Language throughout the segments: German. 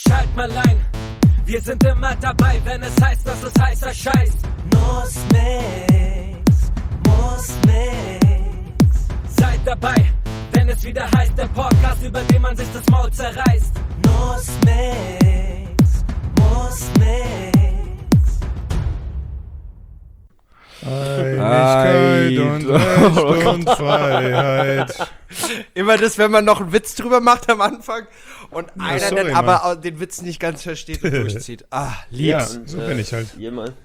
Schalt mal ein, wir sind immer dabei, wenn es heißt, dass es heißer Scheiß. Muss nix. Seid dabei, wenn es wieder heißt, der Podcast, über den man sich das Maul zerreißt. Muss nix. Einigkeit und Recht und Freiheit. Immer das, wenn man noch einen Witz drüber macht am Anfang und Ja, einer sorry, dann aber den Witz nicht ganz versteht und durchzieht. Lieb. Ja, so bin ich halt. Jemand.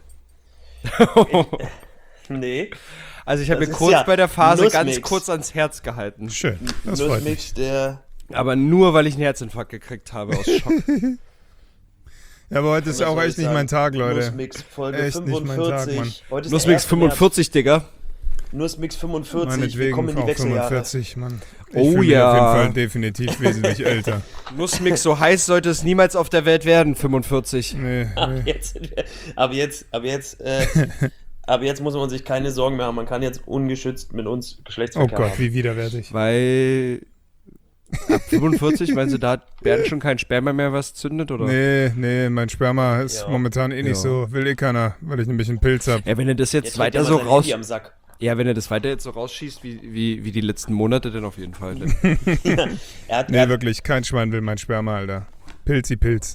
Nee. Also ich habe Das mir ist kurz ja bei der Phase Nussmix. ganz kurz ans Herz gehalten. Schön, das freut mich. Nussmix, der. Aber nur, weil ich einen Herzinfarkt gekriegt habe aus Schock. Ja, aber heute ist ja auch echt nicht mein Tag, Leute. Nussmix, Folge Echt nicht mein Tag, 45. Mann. Heute ist Nussmix der 1. 45, Digga. Nussmix 45. Meinetwegen Willkommen in die auch Wechseljahre. 45, Mann. Ich Oh fühle mich ja. auf jeden Fall definitiv wesentlich älter. Nussmix so heiß sollte es niemals auf der Welt werden, 45. Nee. Aber jetzt muss man sich keine Sorgen mehr haben. Man kann jetzt ungeschützt mit uns Oh Geschlechtsverkehr Gott, haben. wie widerwärtig. Weil ab 45, meinst du, da hat Bernd schon kein Sperma mehr, was zündet, oder? Nee, mein Sperma ist Ja. momentan nicht Ja. so, will keiner, weil ich nämlich einen Pilz habe. Ja, wenn er das jetzt, Jetzt weiter legt er so mal sein raus... Handy am Sack. Ja, wenn er das weiter jetzt so rausschießt, wie die letzten Monate, dann auf jeden Fall. Ne? Er hat, Nee, wirklich, kein Schwein will mein Sperma, Alter. Pilz.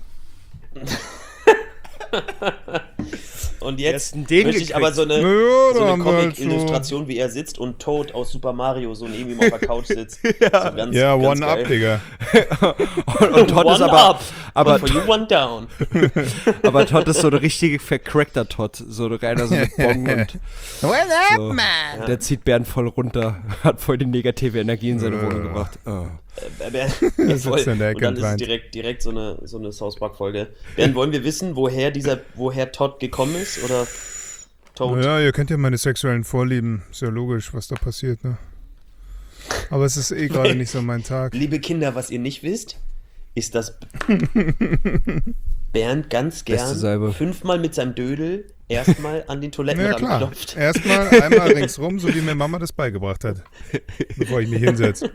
Und jetzt den möchte ich aber so eine, Ja, so da eine haben wir halt Comic-Illustration, wie er sitzt und Toad aus Super Mario so neben ihm auf der Couch sitzt. So ganz, Ja, ganz One Up, geil. Digga. Und Todd ist One aber... up, aber but for you one down. Aber Todd ist so eine richtige vercrackter Todd. So einer so mit Bong und so. Der zieht Bernd voll runter. Hat voll die negative Energie in seine Wohnung gebracht. Oh. Voll. in der Ecke Und dann und ist es weint. direkt so eine South Park-Folge. Bernd, wollen wir wissen, woher Todd gekommen ist? Oder Toad? Ja, ihr kennt ja meine sexuellen Vorlieben. Ist ja logisch, was da passiert, ne? Aber es ist gerade nicht so mein Tag. Liebe Kinder, was ihr nicht wisst, ist, dass Bernd ganz Beste Salbe. gern 5-mal mit seinem Dödel erstmal an den Toiletten Ja, klar. ranklopft. Erstmal einmal ringsrum, so wie mir Mama das beigebracht hat. Bevor ich mich hinsetze.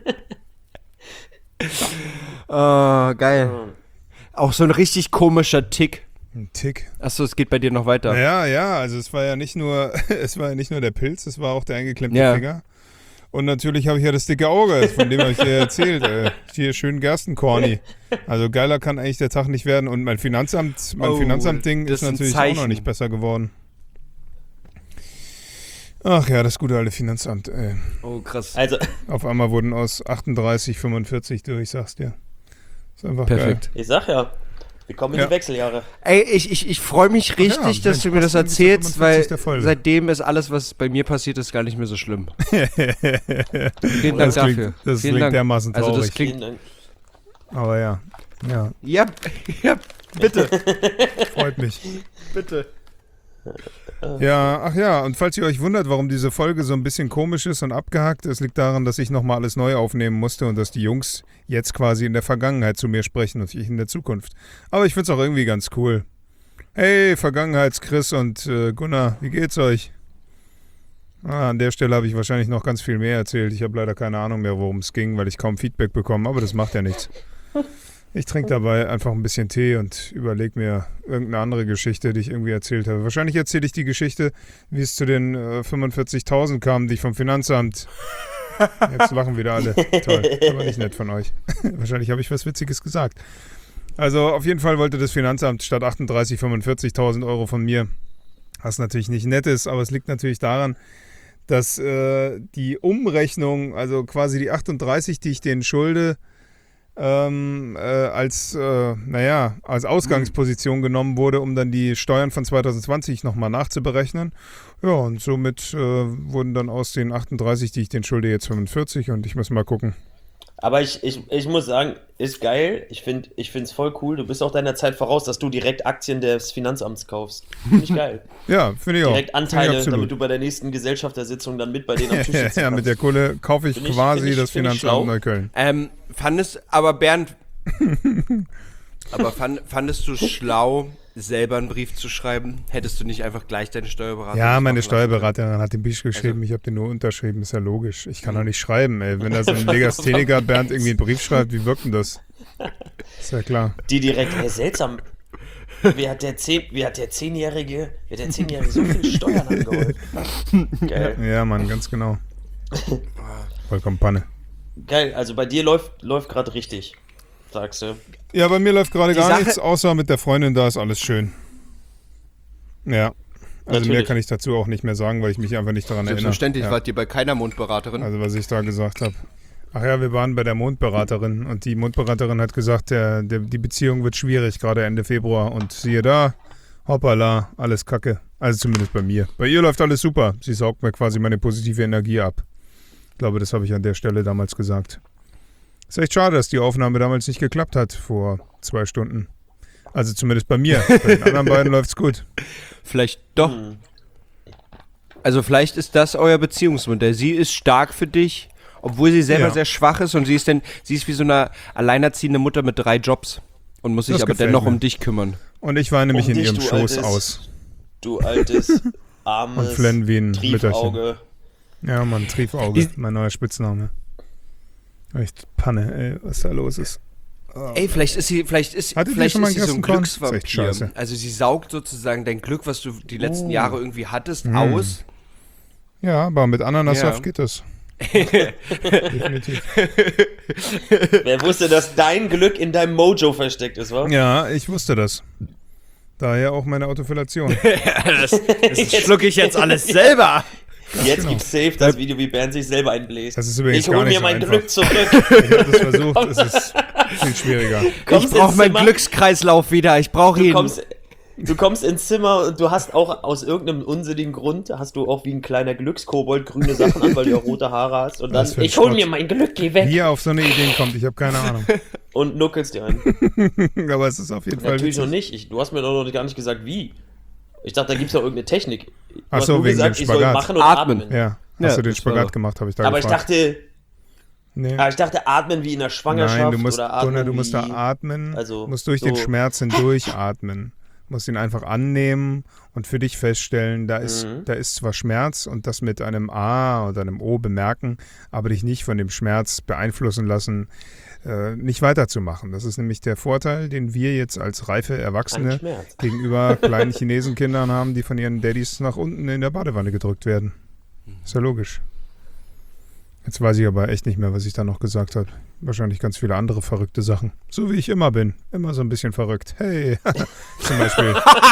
Oh, geil. Auch so ein richtig komischer Tick. Ein Tick. Achso, es geht bei dir noch weiter. Ja, also es war ja nicht nur der Pilz, es war auch der eingeklemmte Ja. Finger. Und natürlich habe ich ja das dicke Auge, von dem habe ich dir erzählt. Hier schön Gerstenkorni. Also geiler kann eigentlich der Tag nicht werden. Und mein Finanzamt-Ding das ist ist ein natürlich auch noch Zeichen. nicht besser geworden. Ach ja, das gute alte Finanzamt, ey. Oh, krass. Also, Auf einmal wurden aus 38 45 durch, ich sag's dir. Ist einfach Perfekt. ich sag ja, wir kommen in Ja. die Wechseljahre. Ey, ich freue mich richtig, Ach ja, dass du mir das Mensch, erzählst, 45 weil der Folge. seitdem ist alles, was bei mir passiert ist, gar nicht mehr so schlimm. Vielen Dank Das dafür. klingt, das Vielen klingt Dank. dermaßen Also traurig. das klingt... Vielen Dank. Aber ja, Ja, bitte, freut mich. bitte. Ja, ach ja, und falls ihr euch wundert, warum diese Folge so ein bisschen komisch ist und abgehackt, es liegt daran, dass ich nochmal alles neu aufnehmen musste und dass die Jungs jetzt quasi in der Vergangenheit zu mir sprechen und ich in der Zukunft. Aber ich find's auch irgendwie ganz cool. Hey, Vergangenheits-Chris und Gunnar, wie geht's euch? An der Stelle habe ich wahrscheinlich noch ganz viel mehr erzählt. Ich habe leider keine Ahnung mehr, worum es ging, weil ich kaum Feedback bekomme, aber das macht ja nichts. Ich trinke dabei einfach ein bisschen Tee und überlege mir irgendeine andere Geschichte, die ich irgendwie erzählt habe. Wahrscheinlich erzähle ich die Geschichte, wie es zu den 45.000 kam, die ich vom Finanzamt... Jetzt lachen wieder alle. Toll, aber nicht nett von euch. Wahrscheinlich habe ich was Witziges gesagt. Also auf jeden Fall wollte das Finanzamt statt 38 45.000 Euro von mir, was natürlich nicht nett ist, aber es liegt natürlich daran, dass die Umrechnung, also quasi die 38, die ich denen schulde, als Ausgangsposition genommen wurde, um dann die Steuern von 2020 nochmal nachzuberechnen. Ja, und somit wurden dann aus den 38, die ich denen schulde, jetzt 45 und ich muss mal gucken. Aber ich muss sagen, ist geil. Ich finde es voll cool. Du bist auch deiner Zeit voraus, dass du direkt Aktien des Finanzamts kaufst. Finde ich geil. Ja, finde ich auch. Direkt Finde Anteile, ich absolut. damit du bei der nächsten Gesellschaftersitzung dann mit bei denen am Tisch sitzen Ja, mit der kannst. Kohle kaufe ich Find ich- quasi find ich- das find ich Finanzamt schlau. Neukölln. Fandest du schlau, selber einen Brief zu schreiben? Hättest du nicht einfach gleich deine Steuerberaterin? Ja, meine machen lassen? Steuerberaterin hat den Brief geschrieben, ich habe den nur unterschrieben, ist ja logisch. Ich kann doch nicht schreiben, ey. Wenn da so ein Legastheniker Bernd irgendwie einen Brief schreibt, wie wirkt denn das? Ist ja klar. Die direkt, seltsam. Wie hat der 10-Jährige so viel Steuern angehäuft? Geil. Ja, Mann, ganz genau. Vollkommen Panne. Geil, also bei dir läuft gerade richtig, sagst du. Ja, bei mir läuft gerade gar Sache- nichts, außer mit der Freundin, da ist alles schön. Ja. Also Natürlich. mehr kann ich dazu auch nicht mehr sagen, weil ich mich einfach nicht daran erinnere. Selbstverständlich Ja. wart ihr bei keiner Mondberaterin. Also was ich da gesagt habe. Ach ja, wir waren bei der Mondberaterin und die Mondberaterin hat gesagt, die Beziehung wird schwierig, gerade Ende Februar. Und siehe da, hoppala, alles Kacke. Also zumindest bei mir. Bei ihr läuft alles super. Sie saugt mir quasi meine positive Energie ab. Ich glaube, das habe ich an der Stelle damals gesagt. Ist echt schade, dass die Aufnahme damals nicht geklappt hat, vor 2 Stunden. Also zumindest bei mir. Bei den anderen beiden läuft's gut. Vielleicht doch. Also vielleicht ist das euer Beziehungsmodell. Sie ist stark für dich, obwohl sie selber Ja. sehr schwach ist und sie ist wie so eine alleinerziehende Mutter mit 3 Jobs und muss sich Das aber gefällt dennoch mir. um dich kümmern. Und ich war nämlich Um in dich, ihrem du Schoß altes- aus. Du altes, armes Und flenn wie ein Mütterchen. Triefauge. Ja, Mann, Triefauge, mein neuer Spitzname. Echt Panne, ey, was da los ist. Ey, vielleicht ist sie Hattet ihr schon mal einen so ein Gerstenkorn? Ist echt scheiße. Glücksvampir. Also sie saugt sozusagen dein Glück, was du die letzten Jahre irgendwie hattest, aus. Ja, aber mit Ananassaft Ja. geht das. Definitiv. Wer wusste, dass dein Glück in deinem Mojo versteckt ist, wa? Ja, ich wusste das. Daher auch meine Autofillation. Das schlucke ich jetzt alles selber. Jetzt gibt's safe das Video, wie Bernd sich selber einbläst. Das ist übrigens Ich hol gar nicht mir so mein einfach. Glück zurück. Ich habe das versucht, es ist viel schwieriger. Ich brauche meinen Glückskreislauf wieder. Ich brauche ihn. Du kommst ins Zimmer und du hast auch aus irgendeinem unsinnigen Grund, hast du auch wie ein kleiner Glückskobold grüne Sachen an, weil du ja rote Haare hast. Und dann, Was für ein ich hol Schrott. mir mein Glück, geh weg. Wie er auf so eine Idee kommt, ich habe keine Ahnung. Und nuckelst dir ein. Aber es ist auf jeden Fall Natürlich witzig. noch nicht. Du hast mir doch noch gar nicht gesagt, wie. Ich dachte, da gibt's doch irgendeine Technik. Du Ach hast so, nur wegen gesagt, dem ich soll Spagat. machen und Atmen. atmen. Ja, Ja, hast du den das war Spagat doch- gemacht, habe ich da Aber ich gefragt. dachte, Nee. ich dachte, atmen wie in der Schwangerschaft Nein, du musst, oder atmen Gunnar, du musst da wie... atmen, also musst durch den so- Schmerz hindurch atmen. Musst ihn einfach annehmen und für dich feststellen, da ist zwar Schmerz und das mit einem A oder einem O bemerken, aber dich nicht von dem Schmerz beeinflussen lassen, nicht weiterzumachen. Das ist nämlich der Vorteil, den wir jetzt als reife Ein Erwachsene Schmerz. gegenüber kleinen Chinesenkindern haben, die von ihren Daddys nach unten in der Badewanne gedrückt werden. Ist ja logisch. Jetzt weiß ich aber echt nicht mehr, was ich da noch gesagt habe. Wahrscheinlich ganz viele andere verrückte Sachen. So wie ich immer bin. Immer so ein bisschen verrückt. Hey, zum Beispiel.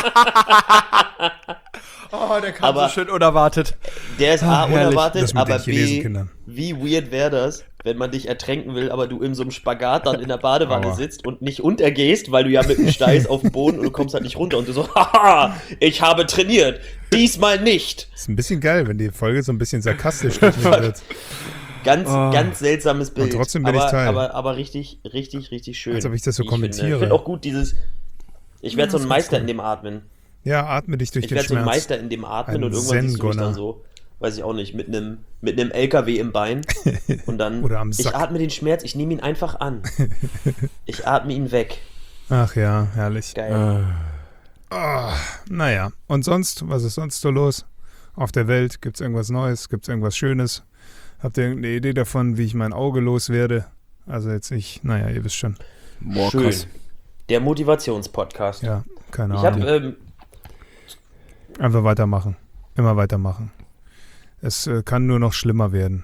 Oh, der kam Aber- so schön unerwartet. Der ist A, herrlich. unerwartet, Das mit den aber B, Chinesenkindern. wie weird wäre das, wenn man dich ertränken will, aber du in so einem Spagat dann in der Badewanne Aua. sitzt und nicht untergehst, weil du ja mit dem Steiß auf dem Boden und du kommst halt nicht runter und du so, haha, ich habe trainiert, diesmal nicht. Ist ein bisschen geil, wenn die Folge so ein bisschen sarkastisch wird. Ganz seltsames Bild. Und trotzdem bin ich aber, Teil. aber richtig schön. Als ob ich das so wie kommentiere. Ich finde auch gut dieses, ich werde so ein Meister in dem Atmen. Ja, atme dich durch Ich den werde so ein Schmerz. Meister in dem Atmen Ein und irgendwann siehst du mich Zen-Gonner. dann so, weiß ich auch nicht, mit einem LKW im Bein und dann, Oder am ich Sack. atme den Schmerz, ich nehme ihn einfach an. Ich atme ihn weg. Ach ja, herrlich. Geil. Naja, und sonst, was ist sonst so los? Auf der Welt, gibt's irgendwas Neues? Gibt's irgendwas Schönes? Habt ihr irgendeine Idee davon, wie ich mein Auge loswerde? Also jetzt nicht, naja, ihr wisst schon. Boah, Schön. krass. Der Motivationspodcast. Ja, keine Ich Ahnung. habe, Einfach weitermachen. Immer weitermachen. Es kann nur noch schlimmer werden.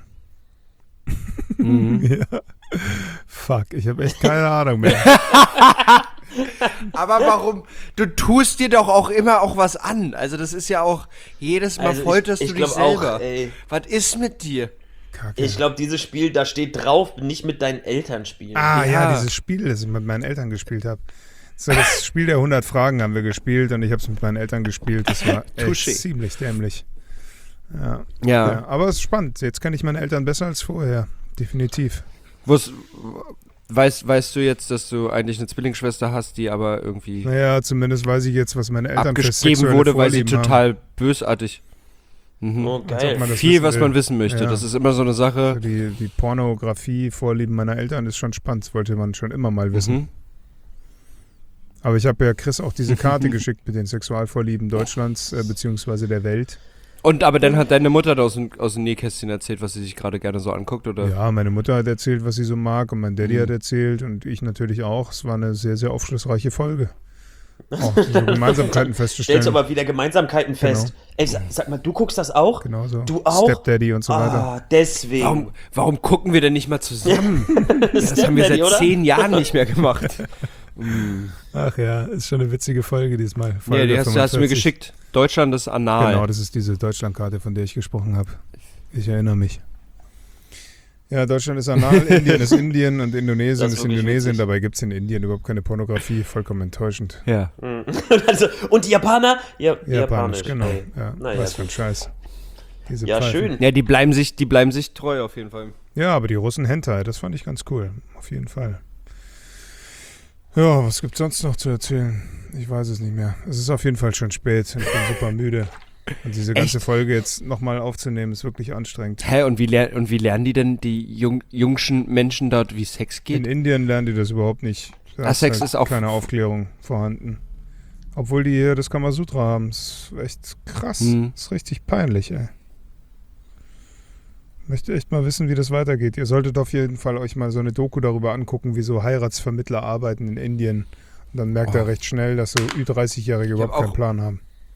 Ja. Fuck, ich habe echt keine Ahnung mehr. Aber warum? Du tust dir doch auch immer auch was an. Also das ist ja auch, jedes Mal Also folterst ich du dich glaub auch, selber. ey. Was ist mit dir? Kacke. ich glaube, dieses Spiel, da steht drauf, nicht mit deinen Eltern spielen. ja, Ja. dieses Spiel, das ich mit meinen Eltern gespielt habe. So, das Spiel der 100 Fragen haben wir gespielt und ich habe es mit meinen Eltern gespielt. Das war echt Touché. ziemlich dämlich. Ja. Ja. Aber es ist spannend. Jetzt kenne ich meine Eltern besser als vorher. Definitiv. Weißt du jetzt, dass du eigentlich eine Zwillingsschwester hast, die aber irgendwie Naja, zumindest weiß ich jetzt, was meine Eltern für abgegeben sexuelle wurde, weil sie Vorlieben haben. total bösartig. Mhm. Oh, Als ob geil. man das Viel, wissen was will. man wissen möchte. Ja. Das ist immer so eine Sache. Die Pornografie-Vorlieben meiner Eltern ist schon spannend. Das wollte man schon immer mal wissen. Mhm. Aber ich habe ja Chris auch diese Karte geschickt mit den Sexualvorlieben Deutschlands beziehungsweise der Welt. Aber dann hat deine Mutter da aus dem Nähkästchen erzählt, was sie sich gerade gerne so anguckt, oder? Ja, meine Mutter hat erzählt, was sie so mag und mein Daddy hat erzählt und ich natürlich auch. Es war eine sehr, sehr aufschlussreiche Folge. Auch so Gemeinsamkeiten festzustellen. Stellst aber wieder Gemeinsamkeiten fest. Ey, sag mal, du guckst das auch? Genau so. Du auch? Stepdaddy und so weiter. Ah, deswegen. Warum gucken wir denn nicht mal zusammen? Das haben wir seit 10 Jahren nicht mehr gemacht. Ach ja, ist schon eine witzige Folge diesmal. Ja, die hast du mir geschickt. Deutschland ist anal. Genau, das ist diese Deutschlandkarte, von der ich gesprochen habe. Ich erinnere mich. Ja, Deutschland ist anal, Indien ist Indien und Indonesien ist Indonesien. Witzig. Dabei gibt es in Indien überhaupt keine Pornografie. Vollkommen enttäuschend. Ja. Also, und die Japaner? Ja, Japanisch, genau. Ey. Ja, naja, was für ein Scheiß. Diese ja, Pfeifen. schön. Ja, die bleiben sich treu auf jeden Fall. Ja, aber die Russen Hentai, das fand ich ganz cool. Auf jeden Fall. Ja, was gibt's sonst noch zu erzählen? Ich weiß es nicht mehr. Es ist auf jeden Fall schon spät. Ich bin super müde. Und diese ganze Folge jetzt nochmal aufzunehmen, ist wirklich anstrengend. Hä, und wie lernen die denn die jungschen Menschen dort, wie Sex geht? In Indien lernen die das überhaupt nicht. Da Sex ist auch keine Aufklärung vorhanden. Obwohl die hier das Kamasutra haben. Das ist echt krass. Das ist richtig peinlich, ey. Ich möchte echt mal wissen, wie das weitergeht. Ihr solltet auf jeden Fall euch mal so eine Doku darüber angucken, wie so Heiratsvermittler arbeiten in Indien. Und dann merkt ihr recht schnell, dass so Ü30-Jährige überhaupt keinen Plan haben.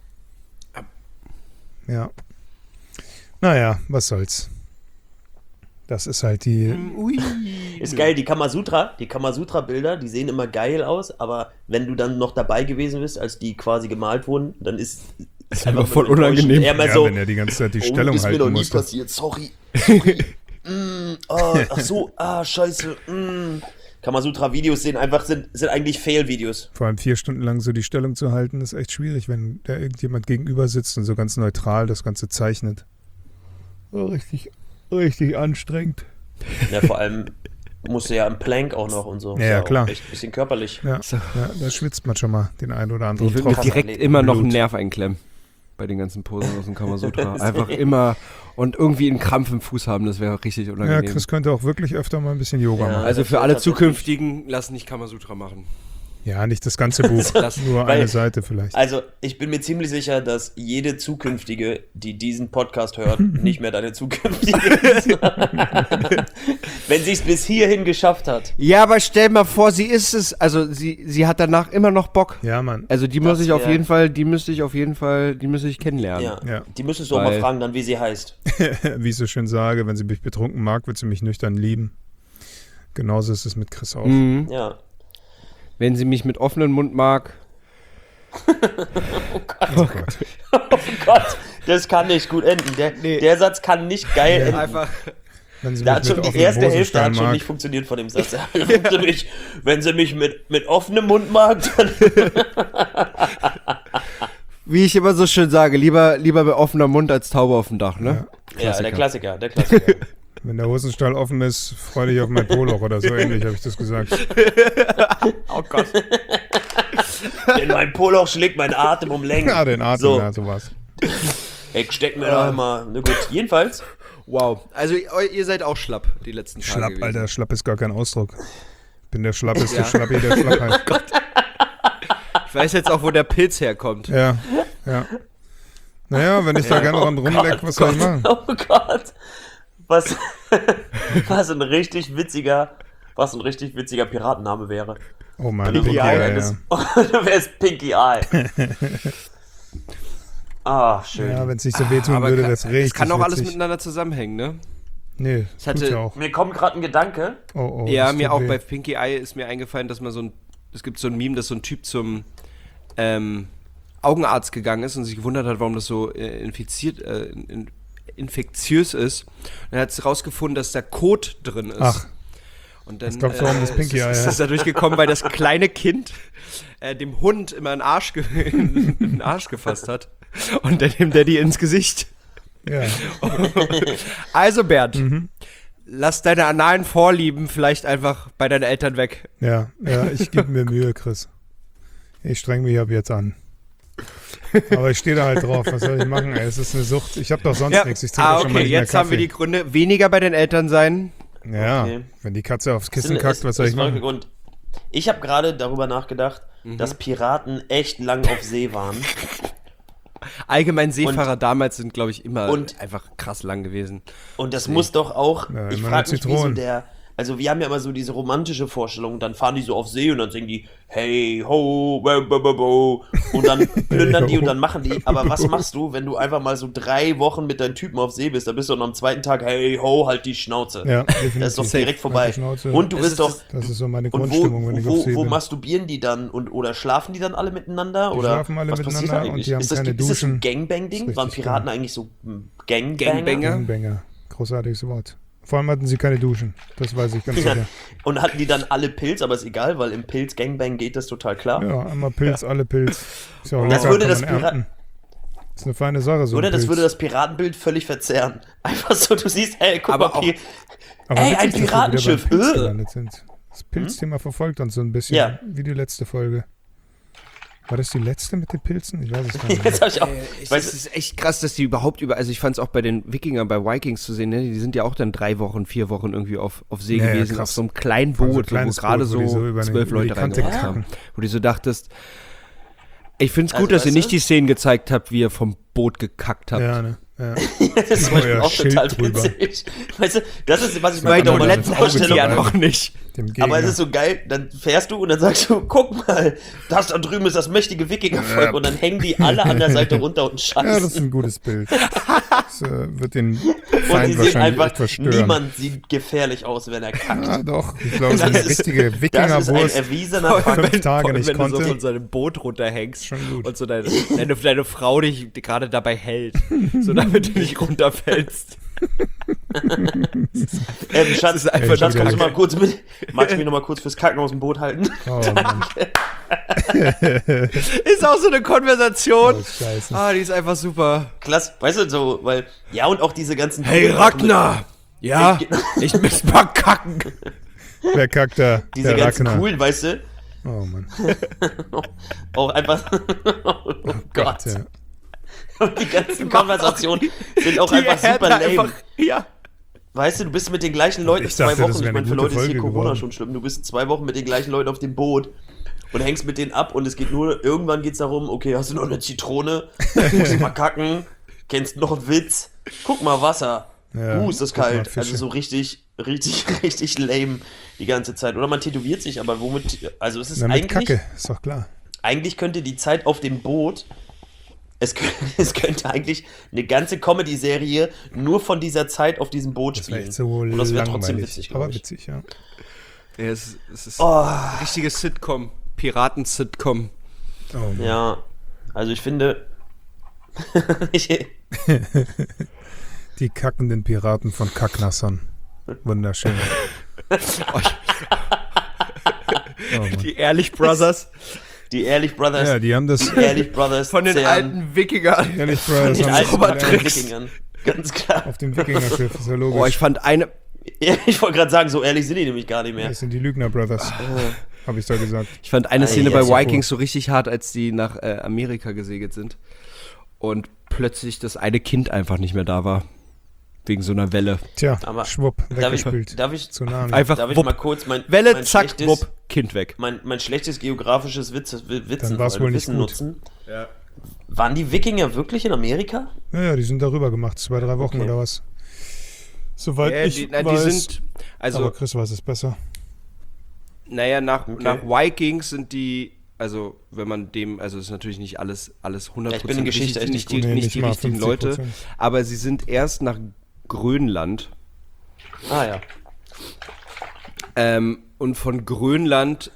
Ja. Naja, was soll's. Das ist halt die... Ist geil, die Kamasutra-Bilder, die sehen immer geil aus, aber wenn du dann noch dabei gewesen bist, als die quasi gemalt wurden, dann ist einfach voll unangenehm. Ja, so, wenn er die ganze Zeit die Stellung halten muss. musste. Das ist mir noch nie passiert, sorry. Ach so, scheiße. Kamasutra-Videos sind eigentlich Fail-Videos. Vor allem 4 Stunden lang so die Stellung zu halten, ist echt schwierig, wenn da irgendjemand gegenüber sitzt und so ganz neutral das Ganze zeichnet. So richtig anstrengend. Ja, vor allem musst du ja im Plank auch noch und so. Ja, klar. Echt ein bisschen körperlich. Ja, da schwitzt man schon mal den einen oder anderen Ich würde mir Tropfen. direkt immer noch einen Nerv einklemmen bei den ganzen Posen aus dem Kamasutra. Einfach immer und irgendwie einen Krampf im Fuß haben, das wäre richtig unangenehm. Ja, Chris könnte auch wirklich öfter mal ein bisschen Yoga machen. Also für alle Zukünftigen, lass nicht Kamasutra machen. Ja, nicht das ganze Buch, nur eine Seite vielleicht. Also, ich bin mir ziemlich sicher, dass jede Zukünftige, die diesen Podcast hört, nicht mehr deine Zukünftige ist. Wenn sie es bis hierhin geschafft hat. Ja, aber stell mal vor, sie ist es, also sie hat danach immer noch Bock. Ja, Mann. Also die müsste ich kennenlernen. Ja. Die müsstest du auch mal fragen, dann wie sie heißt. Wie ich so schön sage, wenn sie mich betrunken mag, wird sie mich nüchtern lieben. Genauso ist es mit Chris auch. Mhm. Ja. Wenn sie mich mit offenem Mund mag. Oh Gott. Oh Gott, das kann nicht gut enden. Der Satz kann nicht geil enden. Einfach. Die erste Hälfte hat schon nicht funktioniert von dem Satz. Wenn sie mich mit offenem Mund mag, dann... Wie ich immer so schön sage, lieber mit offener Mund als Taube auf dem Dach, ne? Ja, der Klassiker. Wenn der Hosenstall offen ist, freu dich auf mein Poloch oder so ähnlich, habe ich das gesagt. Oh Gott. Denn mein Poloch schlägt meinen Atem um Längen. Ja, den Atem, so. Ja, sowas. Ey, steck mir da immer. Na gut, jedenfalls. Wow. Also ihr seid auch schlapp die letzten Tage Schlapp, gewesen. Alter, schlapp ist gar kein Ausdruck. Ich bin der Schlappeste Schlappi der Schlappheit. Oh Gott. Ich weiß jetzt auch, wo der Pilz herkommt. Ja. Naja, wenn ich da gerne dran rumleck, was soll ich machen? Oh Gott. Was ein richtig witziger Piratenname wäre. Oh Mann, Pinky Eye. Du wärst Pinky Eye. Ah, schön. Ja, wenn es nicht so wehtun würde, wäre es richtig. Es kann auch alles witzig. miteinander zusammenhängen, ne? Nee, tut's ja auch. Mir kommt gerade ein Gedanke. Oh, Ja, mir auch weh. bei Pinky Eye ist mir eingefallen, dass es gibt so ein Meme, dass so ein Typ zum Augenarzt gegangen ist und sich gewundert hat, warum das so infektiös ist. Und er hat rausgefunden, dass da Kot drin ist. Ach. Und dann Was glaubst du, warum das Pinky Eye ist das dadurch gekommen, weil das kleine Kind dem Hund immer in den Arsch gefasst hat und dann dem Daddy ins Gesicht. Ja. Also Bernd, lass deine analen Vorlieben vielleicht einfach bei deinen Eltern weg. Ja, ich gebe mir Mühe, Chris. Ich streng mich ab jetzt an. Aber ich stehe da halt drauf. Was soll ich machen? Ey, es ist eine Sucht. Ich habe doch sonst nichts. Ich trinke schon mal nicht mehr jetzt haben wir die Kaffee. Gründe. Weniger bei den Eltern sein. Ja, Okay. wenn die Katze aufs Kissen kackt, was soll ich machen? Grund. Ich habe gerade darüber nachgedacht, dass Piraten echt lang auf See waren. allgemein Seefahrer damals sind, glaube ich, immer einfach krass lang gewesen. Und das muss doch auch, Ja, ich immer frage mich, Zitronen. also wir haben ja immer so diese romantische Vorstellung, dann fahren die so auf See und dann singen die hey ho, bo, bo, bo, bo, und dann plündern die und dann machen die, aber was machst du, wenn du einfach mal so 3 Wochen mit deinen Typen auf See bist, dann bist du dann am zweiten Tag, hey ho, halt die Schnauze. Ja, definitiv. Das ist doch direkt vorbei. Halt die Schnauze. Und du bist doch, Das ist so meine und Grundstimmung, wenn ich auf See wo bin. masturbieren die dann oder schlafen die dann alle miteinander? Die oder schlafen alle was passiert miteinander da eigentlich? und die haben ist das keine so ein Duschen. Gangbang-Ding? Das ist Waren richtig Piraten geil. eigentlich so Gangbanger? Gangbanger? Gangbanger. Großartiges Wort. Vor allem hatten sie keine Duschen. Das weiß ich ganz sicher. Und hatten die dann alle Pilz, aber ist egal, weil im Pilz-Gangbang geht das total klar. Ja, einmal Pilz, alle Pilz. Ist ja auch Das lecker, würde kann das man Pirat- ernten. Das ist eine feine Sache, so Oder ein das Pilz. würde das Piratenbild völlig verzerren. Einfach so, du siehst, hey, guck Aber mal, Pi- Aber Ey, witzig, ein dass wir wieder Piratenschiff. beim Pilz gelandet sind. Das Pilzthema verfolgt uns so ein bisschen, Ja. wie die letzte Folge. War das die letzte mit den Pilzen? Ich weiß es gar nicht Jetzt mehr. hab ich auch. Es Weißt ist echt krass, dass die überhaupt also ich fand es auch bei den Wikingern, bei Vikings zu sehen, ne? Die sind ja auch dann 3 Wochen, 4 Wochen irgendwie auf See Ja, ja, gewesen, krass. auf so einem kleinen Vor so ein Boot, wo kleines gerade Boot, wo die so so über 12 die Leute Kante reingepasst kacken. haben. Wo du so dachtest, ich finde es gut, Also, dass ihr weißt nicht du? die Szenen gezeigt habt, wie ihr vom Boot gekackt habt. Ja, ne? Ja. das ist zum Beispiel Euer auch Schild total drüber. witzig. Weißt du, das ist, was ich Bei mir der Oder letzten das Auge Ausstellung ja dabei. noch nicht. Dem Gegner. Aber es ist so geil, dann fährst du und dann sagst du, guck mal, das da drüben ist das mächtige Wikingervolk Ja. und dann hängen die alle an der Seite runter und Ja, das ist scheißen. ein gutes Bild. Das wird den Und die Feind sehen wahrscheinlich einfach, echt verstören. niemand sieht gefährlich aus, wenn er kackt. Ja, doch. Ich glaube, so eine Das ist- richtige Das ist ein Wikingerwurst. erwiesener Fakt. 5 Tage nicht wenn du so konnte. von seinem Boot runterhängst Schon gut. und so deine Frau dich gerade dabei hält, so damit du nicht runterfällst. Schatz, ist einfach Schatz, nur kommst du der- mal kurz mit? Magst du mich noch mal kurz fürs Kacken aus dem Boot halten? Oh, Mann. Ist auch so eine Konversation. Oh, scheiße. Die ist einfach super. Klasse, weißt du, so, weil, ja, und auch diese ganzen... Hey Ragnar! Ja, ich muss mal kacken. Wer kackt da? Diese Der ganzen Ragnar. coolen, weißt du, Oh, Mann. auch einfach... oh Gott. Ja. Und die ganzen Konversationen sind auch Die einfach super werden lame. einfach- Ja. Weißt du, du bist mit den gleichen Leuten Ich 2 dachte, das Wochen. Ich wäre meine, eine für gute Leute ist hier Folge Corona geworden. schon schlimm. Du bist 2 Wochen mit den gleichen Leuten auf dem Boot und hängst mit denen ab und es geht nur, irgendwann geht es darum, okay, hast du noch eine Zitrone? Musst du mal kacken? Kennst du noch einen Witz? Guck mal, Wasser. Ja, Ist das guck mal, kalt. Fische. Also so richtig lame die ganze Zeit. Oder man tätowiert sich, aber womit, also es ist Na, mit eigentlich, Kacke, ist doch klar. eigentlich könnte die Zeit auf dem Boot, es könnte eigentlich eine ganze Comedy-Serie nur von dieser Zeit auf diesem Boot Das wäre spielen. echt so Und das wäre langweilig. trotzdem witzig, Aber glaube ich. witzig, ja. Ja, es ist ein richtiges Sitcom. Piraten-Sitcom. Oh, Mann. Ja, also ich finde, Die kackenden Piraten von Kacknassern. Wunderschön. Oh, Mann. Die Ehrlich Brothers die Ehrlich Brothers, Ja, die haben das Ehrlich Brothers von den zerren alten Wikingern. Ehrlich von Brothers den haben alten Robert das Tricks. Wikingern. Ganz klar. auf dem Wikingerschiff, ist ja logisch. Oh, ich fand eine. Ja, ich wollte gerade sagen, so ehrlich sind die nämlich gar nicht mehr. Das sind die Lügner Brothers, habe ich da gesagt. Ich fand eine Ah, Szene ja, bei ist ja Vikings so richtig hart, als die nach Amerika gesegelt sind und plötzlich das eine Kind einfach nicht mehr da war. Wegen so einer Welle. Tja, Aber schwupp, darf ich- weggespielt. darf ich- Tsunami. Einfach Darf ich wupp. mal kurz Welle, mein zack, schlechtes- wupp, Kind weg. mein schlechtes geografisches Dann war's wohl nicht Wissen gut. nutzen? Waren die Wikinger wirklich in Amerika? Ja, die sind darüber gemacht, 2-3 Wochen Okay. oder was. Soweit ich die weiß. sind, also, aber Chris weiß es besser. naja, nach Okay. Vikings sind die, also, wenn man dem, also, ist natürlich nicht alles 100% Ja, ich bin in Geschichte echt nicht nicht die, gut. nicht die Nee, nicht richtigen mal Leute, 50%. aber sie sind erst nach Grönland, Ah ja. und von Grönland,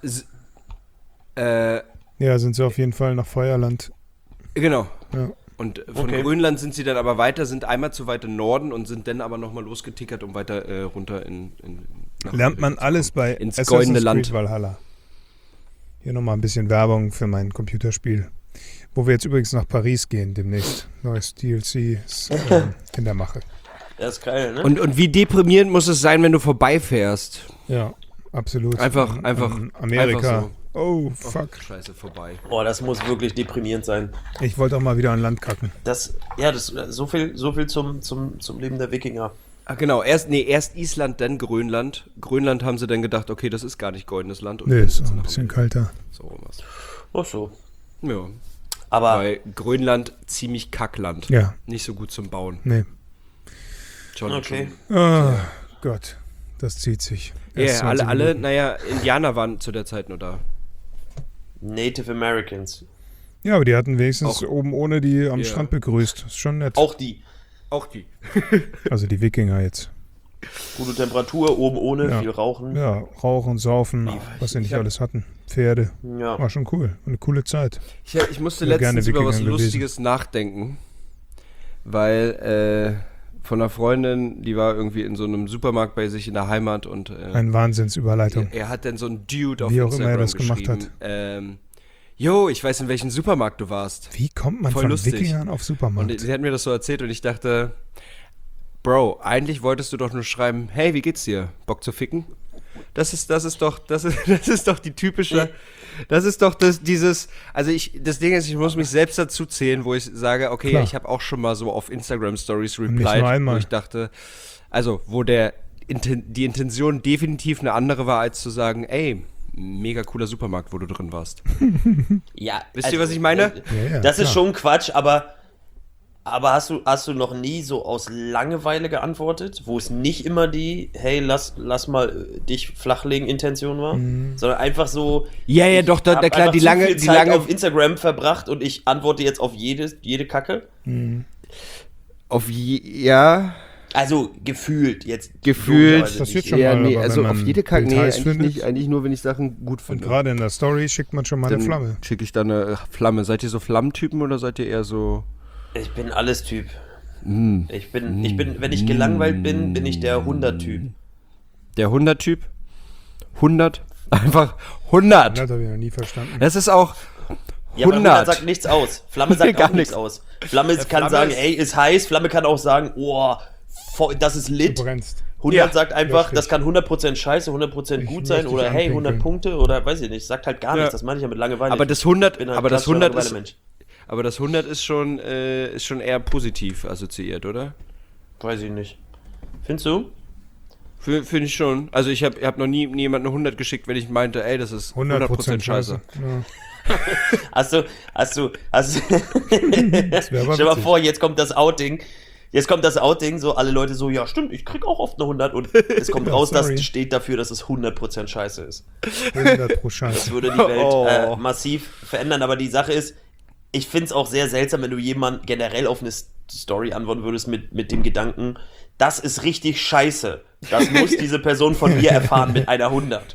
Ja, sind sie auf jeden Fall nach Feuerland. genau. Ja. Und von Okay. Grönland sind sie dann aber weiter, sind einmal zu weit im Norden und sind dann aber nochmal losgetickert, um weiter runter nach Lernt man Amerika zu alles kommen. bei ins Assassin's goldene Creed Land. Valhalla. Hier nochmal ein bisschen Werbung für mein Computerspiel. Wo wir jetzt übrigens nach Paris gehen demnächst. Neues DLC ist in der Mache. Das ist geil, ne? Und wie deprimierend muss es sein, wenn du vorbeifährst? Ja, absolut. Einfach Amerika. einfach Oh, fuck. Scheiße, vorbei. Boah, das muss wirklich deprimierend sein. Ich wollte auch mal wieder an Land kacken. Das so viel zum Leben der Wikinger. Ah, genau, erst Island, dann Grönland. Grönland haben sie dann gedacht, okay, das ist gar nicht goldenes Land. Und Nee, dann ist sind auch sie ein nach bisschen Amerika. kalter. So was. Ach so. Ja. Aber Weil Grönland ziemlich Kackland. Ja. Nicht so gut zum Bauen. Nee. Schon, okay. Oh, Gott, das zieht sich. Ja, Erst 20 alle, Minuten. naja, Indianer waren zu der Zeit nur da. Native Americans. Ja, aber die hatten wenigstens Auch- oben ohne die am Ja. Strand begrüßt. Ist schon nett. Auch die. Auch die. Also die Wikinger jetzt. Gute Temperatur, oben ohne, Ja. viel Rauchen. Ja, Rauchen, Saufen, was sie nicht alles hatten. Pferde. Ja. War schon cool. Eine coole Zeit. Ich musste Ja, gerne letztens über was Wikinger gewesen. Lustiges nachdenken, weil von einer Freundin, die war irgendwie in so einem Supermarkt bei sich in der Heimat und Eine Wahnsinnsüberleitung. er hat dann so ein Dude auf Wie auch immer Instagram er das gemacht geschrieben. Jo, ich weiß, in welchem Supermarkt du warst. Wie kommt man Voll von lustig. Wikingern auf Supermarkt? Und sie hat mir das so erzählt und ich dachte, Bro, eigentlich wolltest du doch nur schreiben, hey, wie geht's dir? Bock zu ficken? Das ist doch die typische, das ist doch dieses, also das Ding ist, ich muss mich selbst dazu zählen, wo ich sage, okay, Klar. ich habe auch schon mal so auf Instagram Stories nicht replied, nur einmal. wo ich dachte, also wo die Intention definitiv eine andere war, als zu sagen, ey, mega cooler Supermarkt, wo du drin warst. Ja, Wisst ihr, was ich meine? Ja, Das ist klar. schon Quatsch, aber hast du noch nie so aus Langeweile geantwortet, wo es nicht immer die, hey, lass mal dich flachlegen Intention war, sondern einfach so, Ja, ich doch, hab klar, einfach die zu lange, viel die Zeit lange, auf Instagram verbracht und ich antworte jetzt auf jede Kacke. ja, Also gefühlt jetzt. Gefühlt. logischerweise Das nicht. passiert schon ja, mal, nee, aber also wenn auf man jede Kacke, nee, Details eigentlich findet. nicht, eigentlich nur, wenn ich Sachen gut Und finde. gerade in der Story schickt man schon mal eine Flamme. Schicke ich da eine Flamme. Seid ihr so Flammentypen oder seid ihr eher so... Ich bin alles Typ. Ich bin, wenn ich gelangweilt bin, bin ich der 100-Typ. Der 100-Typ? 100? Einfach 100! Das habe ich noch nie verstanden. Das ist auch Ja, aber 100. 100 sagt nichts aus. Flamme sagt Gar auch nichts nichts. aus. Flamme kann Flamme sagen, ist- ey, ist heiß. Flamme kann auch sagen, oh, das ist lit. Du brennst. 100 Ja, sagt einfach, richtig. das kann 100% scheiße, 100% gut Ich sein möchte oder dich hey, 100 anpinkeln. Punkte oder weiß ich nicht. Sagt halt gar Ja. nichts. Das meine ich ja mit Langeweile. Aber das 100, Ich bin halt aber das klassischer 100 ist, Langeweilemensch. aber das 100 ist schon eher positiv assoziiert, oder? Weiß ich nicht. Findest du? Finde ich schon. Also ich hab noch nie jemand eine 100 geschickt, wenn ich meinte, ey, das ist 100% scheiße. Ja. Hast du Das wäre aber Stell dir mal witzig. vor, jetzt kommt das Outing. So alle Leute so, ja stimmt, ich krieg auch oft eine 100 und es kommt Ja, raus, sorry. das steht dafür, dass es 100% scheiße ist. 100 pro Das Scheiße. würde die Welt Oh. massiv verändern, aber die Sache ist, ich finde es auch sehr seltsam, wenn du jemand generell auf eine Story antworten würdest mit dem Gedanken, das ist richtig scheiße. Das muss diese Person von mir erfahren mit einer 100.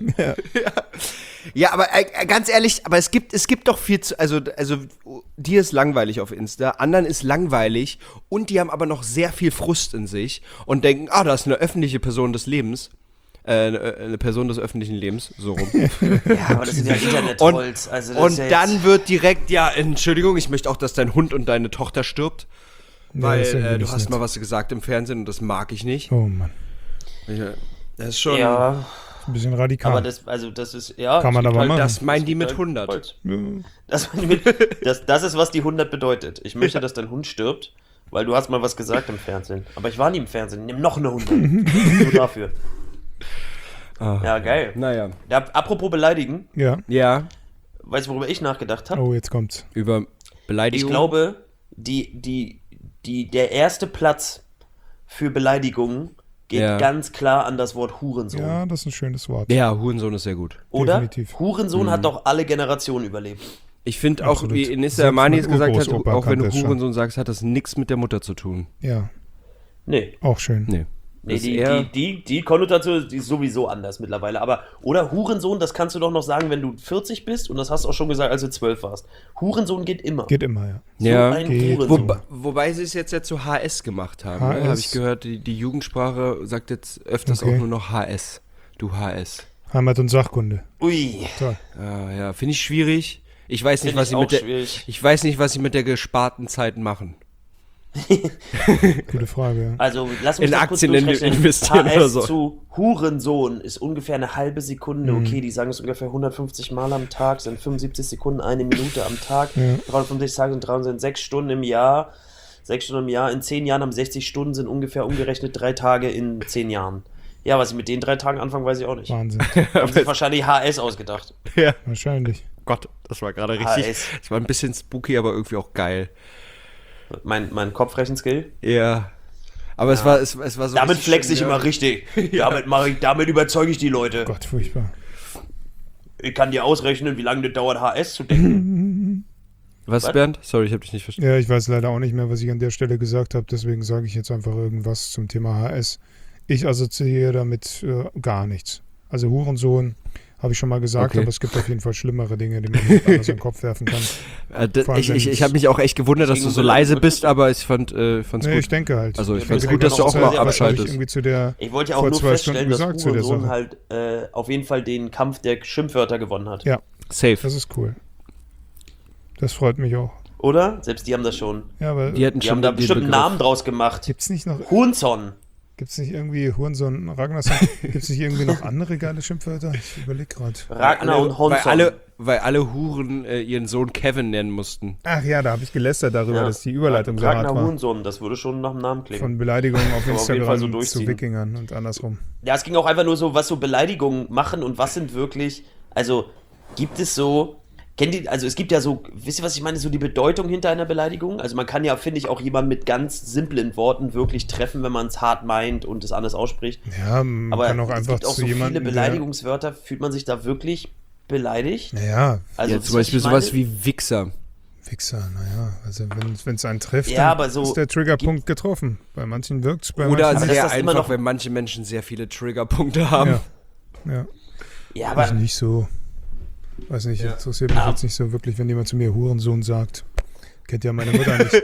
Ja, aber ganz ehrlich, aber es gibt doch viel zu, also dir ist langweilig auf Insta, anderen ist langweilig und die haben aber noch sehr viel Frust in sich und denken, da ist eine öffentliche Person des Lebens, eine Person des öffentlichen Lebens, so rum. Ja, aber das sind ja Internet-Trolls. Also das Und ist ja dann jetzt, wird direkt, ja, Entschuldigung, ich möchte auch, dass dein Hund und deine Tochter stirbt, weil das ist irgendwie du nicht hast nett. mal was gesagt im Fernsehen und das mag ich nicht. Oh Mann. Das ist schon, ja, Ein bisschen radikal. aber das ist, ja. Kann man aber halt machen. das meinen die mit 100. Trolls. Ja. Das ist, was die 100 bedeutet. Ich möchte, dass dein Hund stirbt, weil du hast mal was gesagt im Fernsehen. Aber ich war nie im Fernsehen. Nimm noch eine 100. Nur dafür. Ja, geil. Naja. Ja, apropos beleidigen, Ja. Ja, weißt du, worüber ich nachgedacht habe? Oh, jetzt kommt's. über Ich Beleidigung. glaube, der erste Platz für Beleidigungen geht Ja. ganz klar an das Wort Hurensohn. Ja, das ist ein schönes Wort. Ja, Hurensohn ist sehr gut. Oder? definitiv. Hurensohn hat doch alle Generationen überlebt. Ich finde auch, Absolut. wie Inissa Selbst Amani mein es gesagt hat, Urgroßopa auch wenn du kannte es schon. Hurensohn sagst, hat das nichts mit der Mutter zu tun. Ja, Nee. auch schön. Nee. Nee, Das ist eher- die Konnotation die ist sowieso anders mittlerweile. Aber, oder Hurensohn, das kannst du doch noch sagen, wenn du 40 bist, und das hast du auch schon gesagt, als du 12 warst. Hurensohn geht immer. Geht immer, ja. So Ja. ein Geht. Hurensohn. Wobei sie es jetzt zu HS gemacht haben. Ne? HS. Habe ich gehört, die Jugendsprache sagt jetzt öfters Okay. auch nur noch HS. Du HS. Heimat- und Sachkunde. Ui. Toll. Ja, finde ich schwierig. Ich weiß nicht, Find was ich sie auch mit der, schwierig. ich weiß nicht, was sie mit der gesparten Zeit machen. Gute Frage, ja. Also, lass uns In das Aktien kurz durchrechnen. investieren HS oder so. zu Hurensohn ist ungefähr eine halbe Sekunde. Okay, die sagen es ungefähr 150 Mal am Tag, sind 75 Sekunden, eine Minute am Tag. Ja. 365 Tage sind 3 sind 6 Stunden im Jahr. 6 Stunden im Jahr. In 10 Jahren haben 60 Stunden, sind ungefähr umgerechnet 3 Tage in 10 Jahren. Ja, was ich mit den 3 Tagen anfange, weiß ich auch nicht. Wahnsinn. Haben sich wahrscheinlich HS ausgedacht. Ja. Wahrscheinlich. Gott, das war gerade richtig. Es war ein bisschen spooky, aber irgendwie auch geil. Mein Kopfrechenskill? Ja. Aber es war so. Damit richtig flex ich schön, immer richtig. Damit überzeuge ich die Leute. Gott, furchtbar. Ich kann dir ausrechnen, wie lange das dauert, HS zu denken. Was, Bernd? Sorry, ich habe dich nicht verstanden. Ja, ich weiß leider auch nicht mehr, was ich an der Stelle gesagt habe, deswegen sage ich jetzt einfach irgendwas zum Thema HS. Ich assoziiere damit gar nichts. Also Hurensohn habe ich schon mal gesagt, Okay. aber es gibt auf jeden Fall schlimmere Dinge, die man nicht anders in den Kopf werfen kann. Vor allem, Ich habe mich auch echt gewundert, dass du so leise bist, aber ich fand's Nee, gut. ich denke halt. Also ich Ja, fand's wir gut, dass du auch denken mal auch sehr, aber abschaltest. Irgendwie zu der Ich wollte ja auch vor nur 2 Stunden feststellen, dass gesagt zu der Hurensohn Sache. halt auf jeden Fall den Kampf der Schimpfwörter gewonnen hat. Ja, Safe. das ist cool. Das freut mich auch. Oder? Selbst die haben das schon. Ja, aber Die hatten Die schon haben da den bestimmt einen Begriff. Namen draus gemacht. gibt's nicht noch Hurenson. Gibt's nicht irgendwie Hurensohn, Ragnarsson? Gibt's nicht irgendwie noch andere geile Schimpfwörter? Ich überlege gerade. Ragnar und Honson. Weil alle Huren ihren Sohn Kevin nennen mussten. Ach ja, da habe ich gelästert darüber, dass die Überleitung so hart Ragnar war. Hurenson, das würde schon nach dem Namen klingen. Von Beleidigungen auf Aber auf jeden Fall Instagram so zu durchziehen. Wikingern und andersrum. Ja, es ging auch einfach nur so, was so Beleidigungen machen und was sind wirklich, also gibt es so, also es gibt ja so, wisst ihr, was ich meine, so die Bedeutung hinter einer Beleidigung? Also man kann ja, finde ich, auch jemanden mit ganz simplen Worten wirklich treffen, wenn man es hart meint und es anders ausspricht. Ja, man Aber kann auch es einfach gibt auch zu so jemandem, viele Beleidigungswörter, fühlt man sich da wirklich beleidigt? Naja, Also Ja, das, zum was Beispiel ich meine- sowas wie Wichser. Wichser, naja, also wenn es einen trifft, Ja, dann aber so ist der Triggerpunkt getroffen. Bei manchen wirkt es, bei Oder manchen Aber dass sehr das immer einfach, noch- wenn manche Menschen sehr viele Triggerpunkte haben. ja, Ja, aber aber nicht so. Weiß nicht, interessiert mich jetzt nicht so wirklich, wenn jemand zu mir Hurensohn sagt. Kennt ja meine Mutter nicht.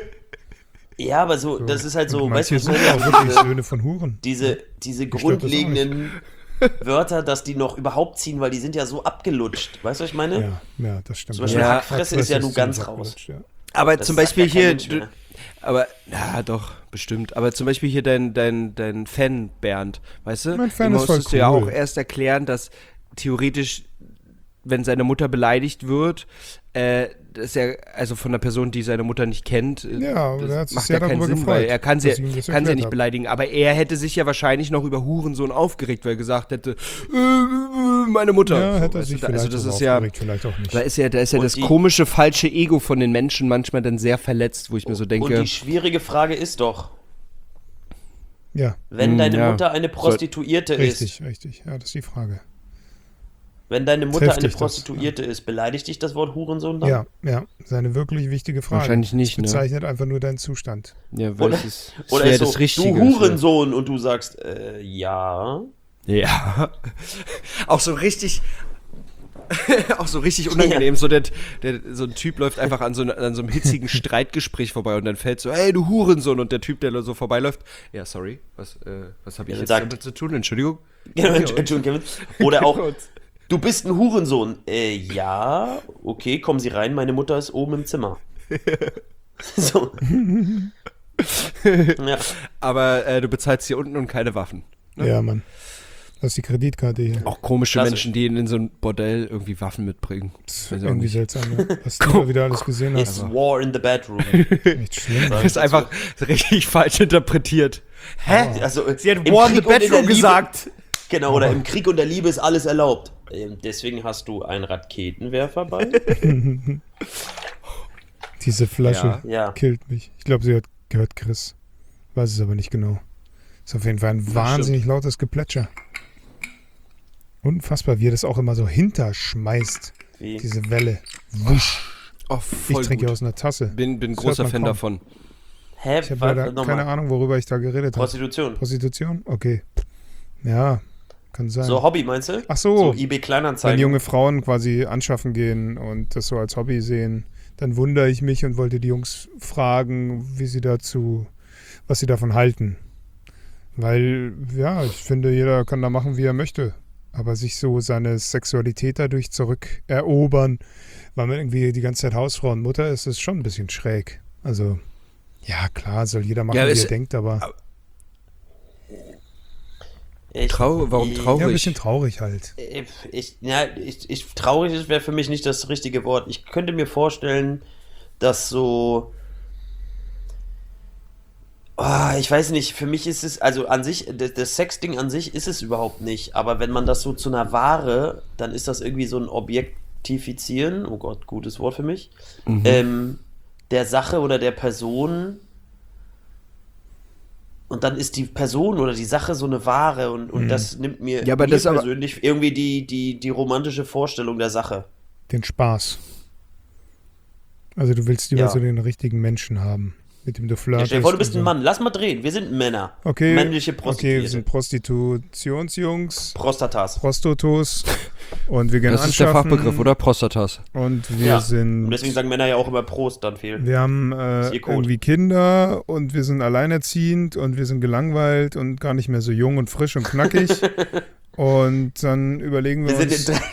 ja, aber so, das ist halt so, Und weißt du, manche was ich sind auch meine? wirklich Söhne von Huren. diese stört das auch grundlegenden Wörter, dass die noch überhaupt ziehen, weil die sind ja so abgelutscht. Weißt du, was ich meine? Ja, das stimmt. Zum Beispiel Ja, Hackfresse ist ja nun ganz raus. abgelutscht, ja. Aber Das zum sagt Beispiel ja kein hier, Mensch mehr. aber, ja doch, bestimmt. Aber zum Beispiel hier dein Fan, Bernd, weißt du? Mein Fan Dem ist voll musstest du ja cool. auch erst erklären, dass theoretisch, wenn seine Mutter beleidigt wird, dass er, also von einer Person, die seine Mutter nicht kennt, Ja, aber er hat sich macht sehr ja keinen darüber Sinn, gefreut, weil er kann sie, dass ich ihm das kann sie ja erklärt nicht habe. beleidigen. Aber er hätte sich ja wahrscheinlich noch über Hurensohn aufgeregt, weil er gesagt hätte, meine Mutter. Ja, So, hätte er weißt sich du, vielleicht also das darüber ist ja, aufgeregt, vielleicht auch nicht. da ist ja Und das die- komische, falsche Ego von den Menschen manchmal dann sehr verletzt, wo ich mir so denke, Und die schwierige Frage ist doch, Ja, wenn deine ja. Mutter eine Prostituierte ist, richtig. Ja, das ist die Frage. wenn deine Mutter Trifft eine dich das, Prostituierte ist, beleidigt dich das Wort Hurensohn dann? Ja, ist eine wirklich wichtige Frage. Wahrscheinlich nicht, Das bezeichnet einfach nur deinen Zustand. ja, weil Oder, es ist, es oder wäre ist so, das Richtige. du Hurensohn und du sagst, ja. Ja. Auch so richtig. Auch so richtig unangenehm. So, so ein Typ läuft einfach an so einem hitzigen Streitgespräch vorbei und dann fällt so, hey, du Hurensohn. Und der Typ, der so vorbeiläuft, ja, sorry, was habe ich Ja, jetzt sagt- damit zu tun? Entschuldigung. Genau, Entschuldigung, Kevin. Oder auch, du bist ein Hurensohn. Ja, okay, kommen Sie rein, meine Mutter ist oben im Zimmer. So. Ja. Aber du bezahlst hier unten und keine Waffen. Ja, Mann. Das ist die Kreditkarte hier. Auch komische Klassisch. Menschen, die in so ein Bordell irgendwie Waffen mitbringen. Das ist Weiß ich auch irgendwie nicht. seltsam, ja. Was du da wieder alles gesehen It's hast. war in the bedroom. Echt schlimm. Das ist einfach richtig falsch interpretiert. Hä? Also, Sie hat im War in the Krieg und in der Bedroom Liebe- gesagt. Genau, oder im Krieg und der Liebe ist alles erlaubt. Deswegen hast du einen Raketenwerfer bei? Diese Flasche Ja. killt mich. Ich glaube, sie gehört Chris. Weiß es aber nicht genau. Ist auf jeden Fall ein wahnsinnig lautes Geplätscher. Unfassbar, wie er das auch immer so hinterschmeißt. Wie? Diese Welle. Wusch. Oh, Ich voll trinke gut. aus einer Tasse. Bin Das großer hört man Fan kaum. davon. Hä? Ich habe Warte, leider nochmal. keine Ahnung, worüber ich da geredet habe. Prostitution. Prostitution? Okay. Ja, kann sein. So Hobby, meinst du? Ach so. So eBay Wenn Kleinanzeigen. junge Frauen quasi anschaffen gehen und das so als Hobby sehen, dann wundere ich mich und wollte die Jungs fragen, was sie davon halten. Weil, ja, ich finde, jeder kann da machen, wie er möchte. Aber sich so seine Sexualität dadurch zurückerobern, weil man irgendwie die ganze Zeit Hausfrau und Mutter ist, ist schon ein bisschen schräg. Also, ja, klar, soll jeder machen, Ja, wie es- er denkt, aber Warum ja, traurig? ein bisschen traurig halt. Traurig wäre für mich nicht das richtige Wort. Ich könnte mir vorstellen, dass so. Ich weiß nicht, für mich ist es, also an sich, das Sexding an sich ist es überhaupt nicht, aber wenn man das so zu einer Ware, dann ist das irgendwie so ein Objekt Objektifizieren, oh Gott, gutes Wort für mich, der Sache oder der Person, und dann ist die Person oder die Sache so eine Ware und das nimmt mir, Ja, aber mir das aber- persönlich irgendwie die romantische Vorstellung der Sache. Den Spaß. Also du willst lieber Ja. so den richtigen Menschen haben, mit dem du Ja, flirtest. stell dir vor, du bist und ein so. Mann, lass mal drehen, wir sind Männer. Okay, Männliche okay, wir Prostituierte. sind Prostitutionsjungs, Prostatas. Prostotos und wir gehen Das ist der anschaffen Fachbegriff, oder? Prostatas. Und wir Ja. sind... Und deswegen sagen Männer ja auch immer Prost dann viel. Wir haben ist ihr Code. irgendwie Kinder und wir sind alleinerziehend und wir sind gelangweilt und gar nicht mehr so jung und frisch und knackig. Und dann überlegen wir,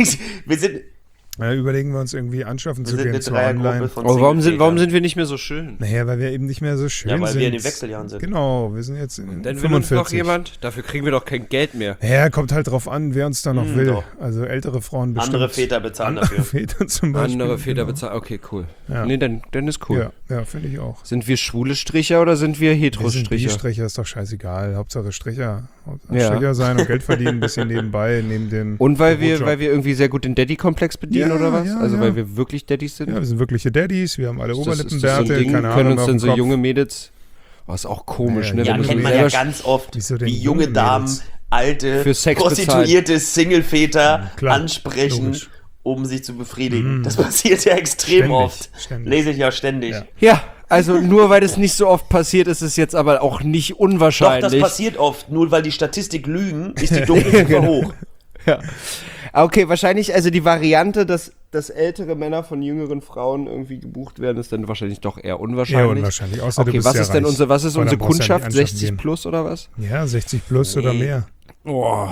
überlegen wir uns irgendwie anschaffen zu Wir sind gehen eine zu Dreiergruppe online. von Aber warum Single-Vätern. sind wir nicht mehr so schön? Naja, weil wir eben nicht mehr so schön Ja, weil sind. wir in den Wechseljahren sind. Genau, wir sind jetzt in Dann will uns 45. noch jemand, dafür kriegen wir doch kein Geld mehr. Ja, kommt halt drauf an, wer uns da noch will. doch. Also ältere Frauen bestimmt. Andere Väter bezahlen Andere dafür. Väter zum Beispiel. Andere Väter genau. bezahlen, okay, cool. Ja. Nee, dann ist cool. Ja, finde ich auch. Sind wir schwule Stricher oder sind wir Wir sind Hetero-Stricher? Stricher, ist doch scheißegal. Hauptsache Stricher. Ja. Stricher sein und Geld verdienen ein bisschen nebenbei, neben dem Und weil wir Bürojob. irgendwie sehr gut den Daddy-Komplex bedienen Ja, oder was? ja, Also ja. weil wir wirklich Daddys sind? Ja, wir sind wirkliche Daddies, wir haben alle Ist das so Oberlippenbärte, ein Ding? keine Können Ahnung, uns auf denn dem so Kopf. junge Mädels... Oh, ist auch komisch, Ja, ne? ja, Ja, Wenn du kennt so man ja selber ganz oft, Wieso denn wie junge junge Damen Mädels? alte, Für Sex prostituierte Single-Väter klar, ansprechen, logisch. um sich zu befriedigen. Das passiert ja extrem Ständig, oft. ständig. Lese ich ja ständig. Ja. Ja, also nur weil es nicht so oft passiert, ist es jetzt aber auch nicht Doch, unwahrscheinlich. das passiert oft. Nur weil die Statistik lügen, ist die Dunkelziffer hoch. Ja. Okay, wahrscheinlich, also die Variante, dass ältere Männer von jüngeren Frauen irgendwie gebucht werden, ist dann wahrscheinlich doch eher unwahrscheinlich. Ja, unwahrscheinlich. Außer du Okay, bist was ja ist denn reich. was ist Weil unsere dann brauchst du ja nicht Kundschaft? anschaffen 60 gehen. plus oder was? Ja, 60 plus oder Nee. mehr. Oh.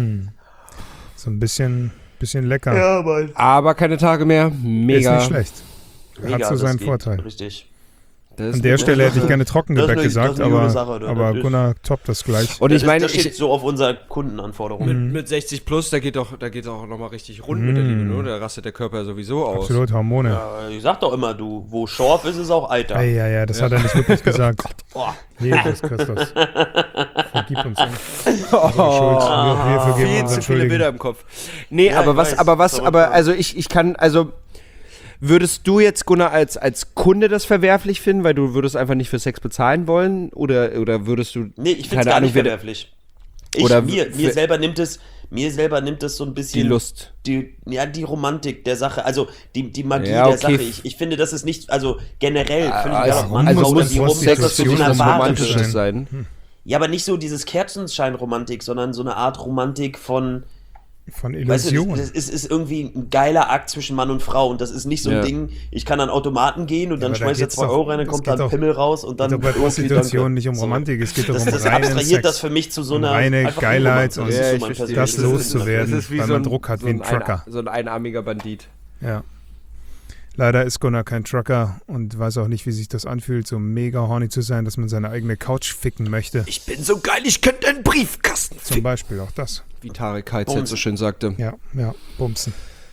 So ein bisschen lecker. Ja, Mann. Aber keine Tage mehr. Mega. Ist nicht schlecht. Hat so das seinen geht. Vorteil. Richtig. Das ist An der eine Stelle gute hätte ich Sache. gerne Trockengebäck Das ist gesagt, eine gute aber, Sache, das aber ist- Gunnar toppt das gleich. Und ich meine, das steht so auf unserer Kundenanforderung. mit 60 plus, da geht auch nochmal richtig rund mit der Liebe, ne? Da rastet der Körper ja sowieso aus. Absolut, Hormone. Ja, ich sag doch immer, du, wo Schorf ist, ist auch Alter. Ja, das hat er nicht wirklich gesagt. Boah. Jesus Christus. Vergib uns unsere Schuld. Wir vergeben Viel unseren zu viele Schuldigen. Bilder im Kopf. Nee, Ja, aber ich was, weiß. Verrückt. also ich kann, also würdest du jetzt, Gunnar, als Kunde das verwerflich finden, weil du würdest einfach nicht für Sex bezahlen wollen? Oder würdest du, Nee, ich finde es keine gar Ahnung, nicht verwerflich. Oder Mir für- selber nimmt es so ein bisschen die Lust? die Romantik der Sache, also die Magie Ja, der okay. Sache. Ich finde, das ist nicht, also generell, völlig egal, Also, ob Mann, muss Frau oder das die Sex Sex das für so dich eine was Romantisches Romantisches sein. sein? Ja, aber nicht so dieses Kerzenschein-Romantik, sondern so eine Art Romantik von, Von weißt du, Illusion. das ist irgendwie ein geiler Akt zwischen Mann und Frau und das ist nicht so ein Ja. Ding, ich kann an Automaten gehen und dann aber da schmeiß ich geht's 2 doch- Euro rein, dann das kommt geht da ein doch- Pimmel raus und dann Geht doch bei irgendwie, Prostitution danke. nicht um So. Romantik, es geht Das, darum, das reinen abstrahiert Sex. das für mich zu so Um einer reine einfach Geilheit Unromantik. und Das ist Ja, so ich mein verstehe. das persönliches loszuwerden, Das ist wie weil so man ein- Druck hat so wie ein ein Trucker. so ein einarmiger Bandit. Ja. Leider ist Gunnar kein Trucker und weiß auch nicht, wie sich das anfühlt, so mega horny zu sein, dass man seine eigene Couch ficken möchte. Ich bin so geil, ich könnte einen Briefkasten Zum Beispiel auch das. Wie Tarek Heitz so schön sagte. Ja, bumsen.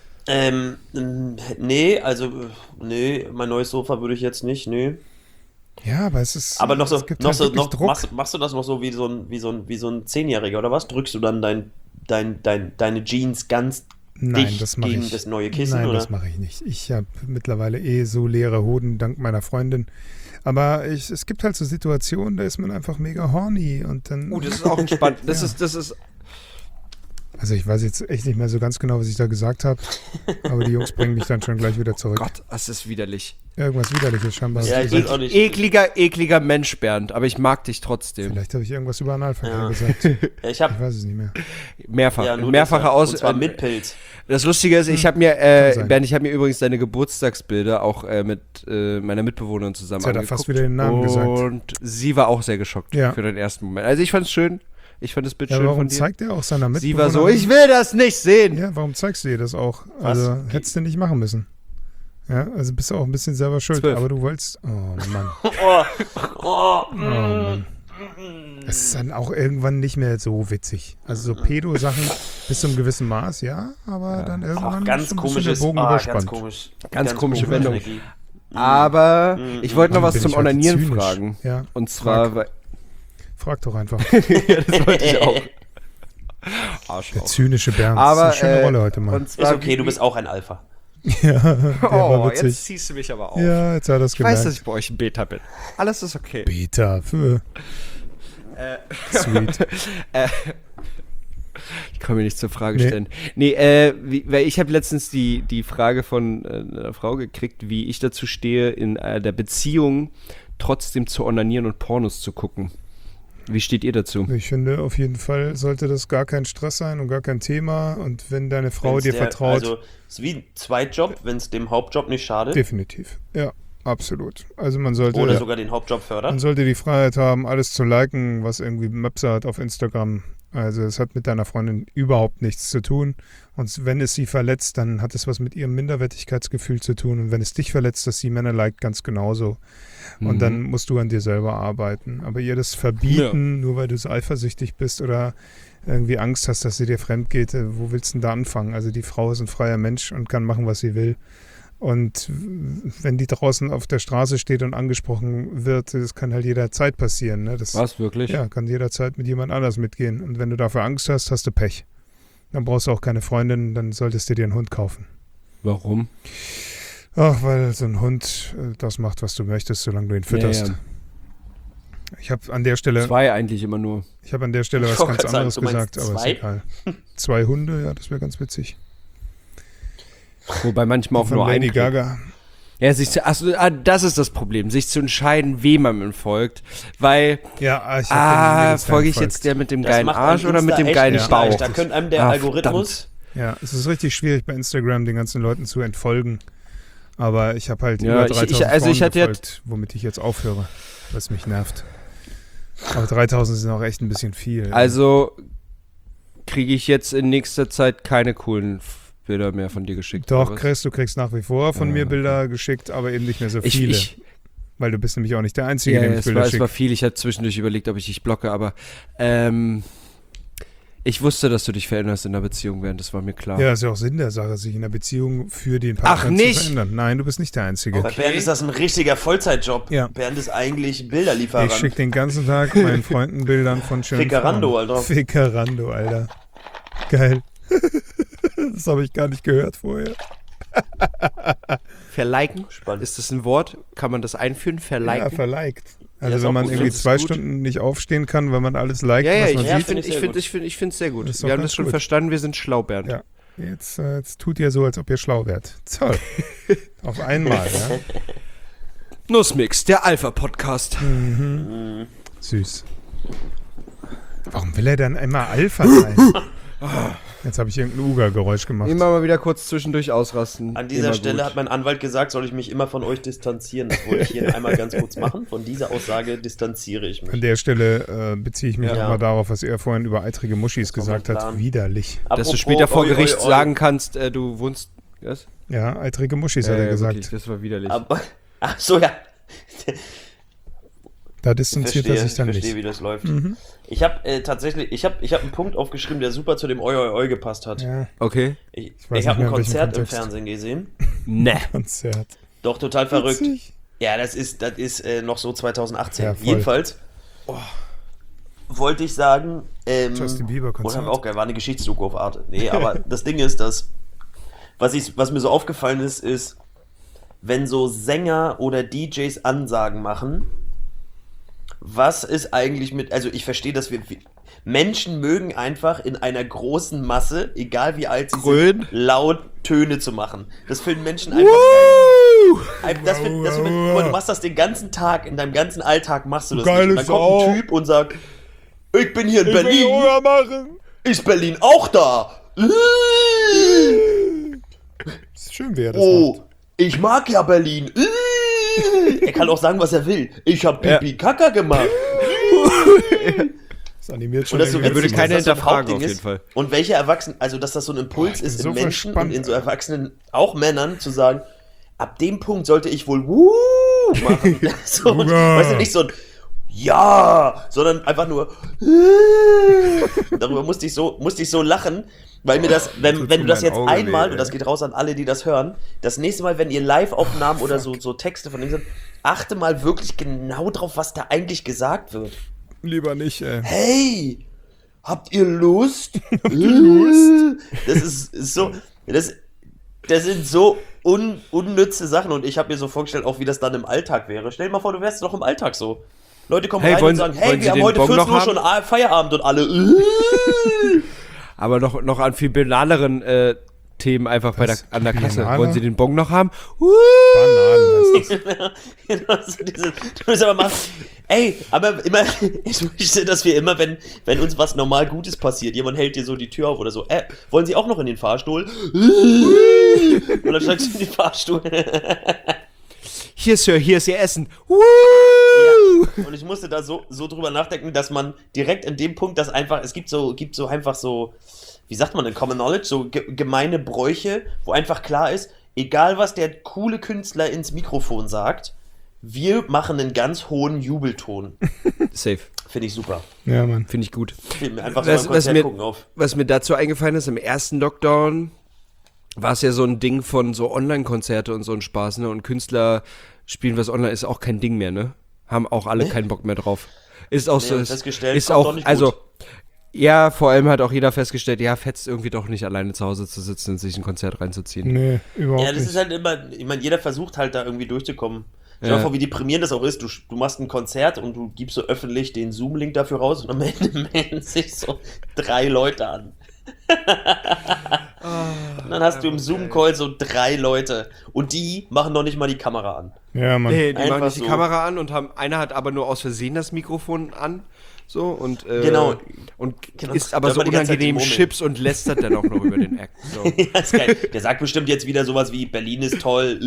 Nee, also, nee, mein neues Sofa würde ich jetzt nicht, nee. Ja, aber es ist. Aber noch so, es gibt halt wirklich Druck. machst du das noch so wie so ein 10-Jähriger oder was? Drückst du dann deine Jeans ganz Nein, dicht das mache gegen ich. das neue Kissen, Nein, oder? das mache ich nicht. Ich habe mittlerweile so leere Hoden dank meiner Freundin. Aber es gibt halt so Situationen, da ist man einfach mega horny und dann. Das ist auch entspannt. Das Ja. ist. Also ich weiß jetzt echt nicht mehr so ganz genau, was ich da gesagt habe. Aber die Jungs bringen mich dann schon gleich wieder zurück. Gott, das ist widerlich. Irgendwas Widerliches scheinbar. Ja, hab ich gesagt. weiß auch nicht. Ekliger Mensch, Bernd, aber ich mag dich trotzdem. Vielleicht habe ich irgendwas über Analverkehr Ja. gesagt. Ja, ich Ich habe weiß es nicht mehr. Mehrfach. nur Mehrfache deshalb. Aus. Und zwar mit Pilz. Das Lustige ist, ich habe mir, sein. Bernd, ich habe mir übrigens deine Geburtstagsbilder auch mit meiner Mitbewohnerin zusammen Jetzt hat er angeguckt. fast wieder den Namen gesagt. Und sie war auch sehr geschockt Ja. für den ersten Moment. Also ich fand's schön. Ich fand das Bild Ja, schön warum von dir. zeigt er auch seiner Sie Mitbewohnerin? war so, ich will das nicht sehen. Ja, warum zeigst du ihr das auch? Was? Also hättest du nicht machen müssen. Ja, also bist du auch ein bisschen selber schuld. 12. Aber du wolltest. Oh Mann. Oh, Oh Mann. Es ist dann auch irgendwann nicht mehr so witzig. Also so Pedo-Sachen bis zu einem gewissen Maß, ja, aber dann auch irgendwann ganz ist so ein bisschen komisches, der Bogen ganz überspannt. komisch. Ganz komische Wendung. Energie. Aber ich wollte noch was Bin zum ich heute Onanieren zynisch. fragen. Ja, Und zwar, weil, frag doch einfach. ja, das wollte ich auch. Der Arschloch. zynische Bernd. Aber, das ist eine schöne Rolle heute mal. Und zwar, Ist okay, du bist auch ein Alpha. Ja, der war Oh, witzig. jetzt ziehst du mich aber auf. Ja, jetzt hat er es Ich weiß, dass gemerkt. ich bei euch ein Beta bin. Alles ist okay. Beta für. Sweet. Ich kann mir nicht zur Frage Nee. stellen. Nee, weil ich habe letztens die Frage von einer Frau gekriegt, wie ich dazu stehe, in der Beziehung trotzdem zu onanieren und Pornos zu gucken. Wie steht ihr dazu? Ich finde, auf jeden Fall sollte das gar kein Stress sein und gar kein Thema. Und wenn deine Frau Wenn's dir der- vertraut, Also, es ist wie ein Zweitjob, wenn es dem Hauptjob nicht schadet. definitiv. Ja, absolut. Also man sollte, Oder sogar den Hauptjob fördert. man sollte die Freiheit haben, alles zu liken, was irgendwie Möpse hat auf Instagram. Also es hat mit deiner Freundin überhaupt nichts zu tun. Und wenn es sie verletzt, dann hat es was mit ihrem Minderwertigkeitsgefühl zu tun. Und wenn es dich verletzt, dass sie Männer liked, ganz genauso. Und dann musst du an dir selber arbeiten. Aber ihr das verbieten, nur weil du so eifersüchtig bist oder irgendwie Angst hast, dass sie dir fremd geht, wo willst du denn da anfangen? Also die Frau ist ein freier Mensch und kann machen, was sie will. Und wenn die draußen auf der Straße steht und angesprochen wird, das kann halt jederzeit passieren. Ne? Das, Was, wirklich? Ja, kann jederzeit mit jemand anders mitgehen. Und wenn du dafür Angst hast, hast du Pech. Dann brauchst du auch keine Freundin, dann solltest du dir einen Hund kaufen. Warum? Ach, weil so ein Hund das macht, was du möchtest, solange du ihn fütterst. Ja. Ich habe an der Stelle, Zwei eigentlich immer nur. was Ich wollte ganz gerade anderes sagen, du meinst gesagt, aber ist zwei? egal. 2 Hunde, ja, das wäre ganz witzig. Wobei manchmal auch Von nur Lady ein. Gaga. Ja, das ist das Problem, sich zu entscheiden, wem man folgt. Weil, Ja, ich hab folge ich jetzt der mit dem Das geilen macht Arsch am oder mit Insta dem echt geilen nicht Bauch? leicht. Da könnte einem der Algorithmus. Ja, es ist richtig schwierig bei Instagram den ganzen Leuten zu entfolgen. Aber ich habe halt Ja, über 3000 also ich Frauen hatte ja- gefolgt, womit ich jetzt aufhöre, was mich nervt. Aber 3000 sind auch echt ein bisschen viel. Also kriege ich jetzt in nächster Zeit keine coolen Bilder mehr von dir geschickt. Doch, oder was? du kriegst nach wie vor von mir Bilder geschickt, aber eben nicht mehr so viele. Weil du bist nämlich auch nicht der Einzige, Ja, dem ich es Bilder war schicke. viel. Ich hatte zwischendurch überlegt, ob ich dich blocke, aber ich wusste, dass du dich veränderst in der Beziehung, während das war mir klar. Ja, ist ja auch Sinn der Sache, sich in der Beziehung für den Partner nicht? zu verändern. Nein, du bist nicht der Einzige. Bei Bernd ist das ein richtiger Vollzeitjob. Ja. Bernd ist eigentlich Bilderlieferant. Ich schicke den ganzen Tag meinen Freunden Bildern von schönen Fickerando, Frauen. Alter. Fickerando, Alter. Geil. Das habe ich gar nicht gehört vorher. Verliken? Spannend. Ist das ein Wort? Kann man das einführen? Ja, Verliken? verliked. Ja, Also ist wenn auch man gut. irgendwie Findest 2 du's gut? Stunden nicht aufstehen kann, weil man alles liked, Ja, was ich man ja, sieht. find ich sehr finde es sehr gut. Das ist doch Wir haben ganz das schon gut. verstanden, wir sind schlau, Bernd. Ja. Jetzt tut ihr so, als ob ihr schlau wärt. Toll. Auf einmal, ja. Nussmix, der Alpha-Podcast. Süß. Warum will er dann immer Alpha sein? Jetzt habe ich irgendein Uga-Geräusch gemacht. Immer mal wieder kurz zwischendurch ausrasten. An dieser Immer Stelle gut. hat mein Anwalt gesagt, soll ich mich immer von euch distanzieren. Das wollte ich hier einmal ganz kurz machen. Von dieser Aussage distanziere ich An mich. der Stelle beziehe ich mich Ja. nochmal darauf, was er vorhin über eitrige Muschis war mein gesagt hat. Plan. Widerlich. Dass du Apropos später vor oi, Gericht oi, oi. sagen kannst, du wohnst. Was? Ja, eitrige Muschis hat er gesagt. Wirklich, das war widerlich. Aber, ach so, ja. Da distanziert er sich dann verstehe, nicht. wie das läuft. Ich habe tatsächlich, ich hab einen Punkt aufgeschrieben, der super zu dem Oi, oi, oi gepasst hat. Ja, Okay. Ich weiß ich habe nicht ein mehr, in welchem Konzert im Kontext. Fernsehen gesehen. Ne. Konzert. Doch, total verrückt. Witzig. Ja, das ist noch so 2018. Ja, voll. Jedenfalls wollte ich sagen, Justin Bieber und Konzert. auch geil, war eine Geschichtsdoku auf Arte. Nee, aber das Ding ist, dass was mir so aufgefallen ist, wenn so Sänger oder DJs Ansagen machen, was ist eigentlich mit, also ich verstehe, dass Menschen mögen einfach in einer großen Masse, egal wie alt sie Grün. sind, laut Töne zu machen. Das finden Menschen einfach geil. Du machst das den ganzen Tag, in deinem ganzen Alltag machst du das Geile nicht. Und dann kommt Sau. ein Typ und sagt, ich bin hier in Ich will Berlin, Yoga machen. ist Berlin auch da? Ist schön, wie er das Oh, macht. ich mag ja Berlin. Er kann auch sagen, was er will. Ich hab Pipi Kaka gemacht. Das animiert schon Und das so irgendwie würde witzig, keine dass das so ein hinterfragen, Hauptding auf jeden ist. Fall. Und welche Erwachsenen, also dass das so ein Impuls ich bin ist so in Menschen verspannt, und in so Alter. Erwachsenen, auch Männern, zu sagen, ab dem Punkt sollte ich wohl machen. So, und, Uga. weißt du, nicht so ein Ja, sondern einfach nur Darüber musste ich so lachen, weil mir das, wenn Tut du das mein jetzt Auge einmal, weh, und das geht raus an alle, die das hören, das nächste Mal, wenn ihr Live-Aufnahmen oder so Texte von denen sind, achte mal wirklich genau drauf, was da eigentlich gesagt wird. Lieber nicht, ey. Hey, habt ihr Lust? Das ist so, das sind so unnütze Sachen und ich habe mir so vorgestellt, auch wie das dann im Alltag wäre. Stell dir mal vor, du wärst doch im Alltag so. Leute kommen Hey, rein wollen und sagen, Sie- hey, wollen Sie wir haben den heute Bon 14 Uhr noch schon Feierabend und alle. Aber noch an viel banaleren Themen einfach an der Kasse. Banane? Wollen Sie den Bon noch haben? Bananen heißt das. Genau, so du musst aber mal, ey, aber immer, ich möchte, dass wir immer, wenn uns was normal Gutes passiert, jemand hält dir so die Tür auf oder so, wollen Sie auch noch in den Fahrstuhl? Und dann steigst du in den Fahrstuhl. Hier, Sir, hier ist Ihr Essen. Ja. Und ich musste da so drüber nachdenken, dass man direkt in dem Punkt, dass einfach, es gibt so einfach so, wie sagt man denn, Common Knowledge, so gemeine Bräuche, wo einfach klar ist, egal was der coole Künstler ins Mikrofon sagt, wir machen einen ganz hohen Jubelton. Safe. Finde ich super. Ja, Mann. Finde ich gut. Einfach so ein Konzert gucken auf. Was mir dazu eingefallen ist, im ersten Lockdown war es ja so ein Ding von so Online-Konzerte und so ein Spaß, ne? Und Künstler spielen was online, ist auch kein Ding mehr, ne? Haben auch alle keinen Bock mehr drauf. Ist auch so. Nee, festgestellt, Ist kommt auch, doch nicht also, gut. ja, vor allem hat auch jeder festgestellt, ja, fetzt irgendwie doch nicht alleine zu Hause zu sitzen und sich ein Konzert reinzuziehen. Nee, überhaupt Ja, das nicht. ist halt immer, ich meine, jeder versucht halt da irgendwie durchzukommen. Stell dir Ja. vor, wie deprimierend das auch ist. Du machst ein Konzert und du gibst so öffentlich den Zoom-Link dafür raus und am Ende melden sich so 3 Leute an. Und dann hast du im Zoom-Call so 3 Leute und die machen noch nicht mal die Kamera an. Ja, Mann. Nee, die Einfach machen nicht die so. Kamera an und einer hat aber nur aus Versehen das Mikrofon an. So und Genau. und Genau. isst aber Da so hat man die ganze Zeit unangenehm die Murmeln. Chips und lästert dann auch noch über den Act. So. Ja, ist geil. Der sagt bestimmt jetzt wieder sowas wie Berlin ist toll.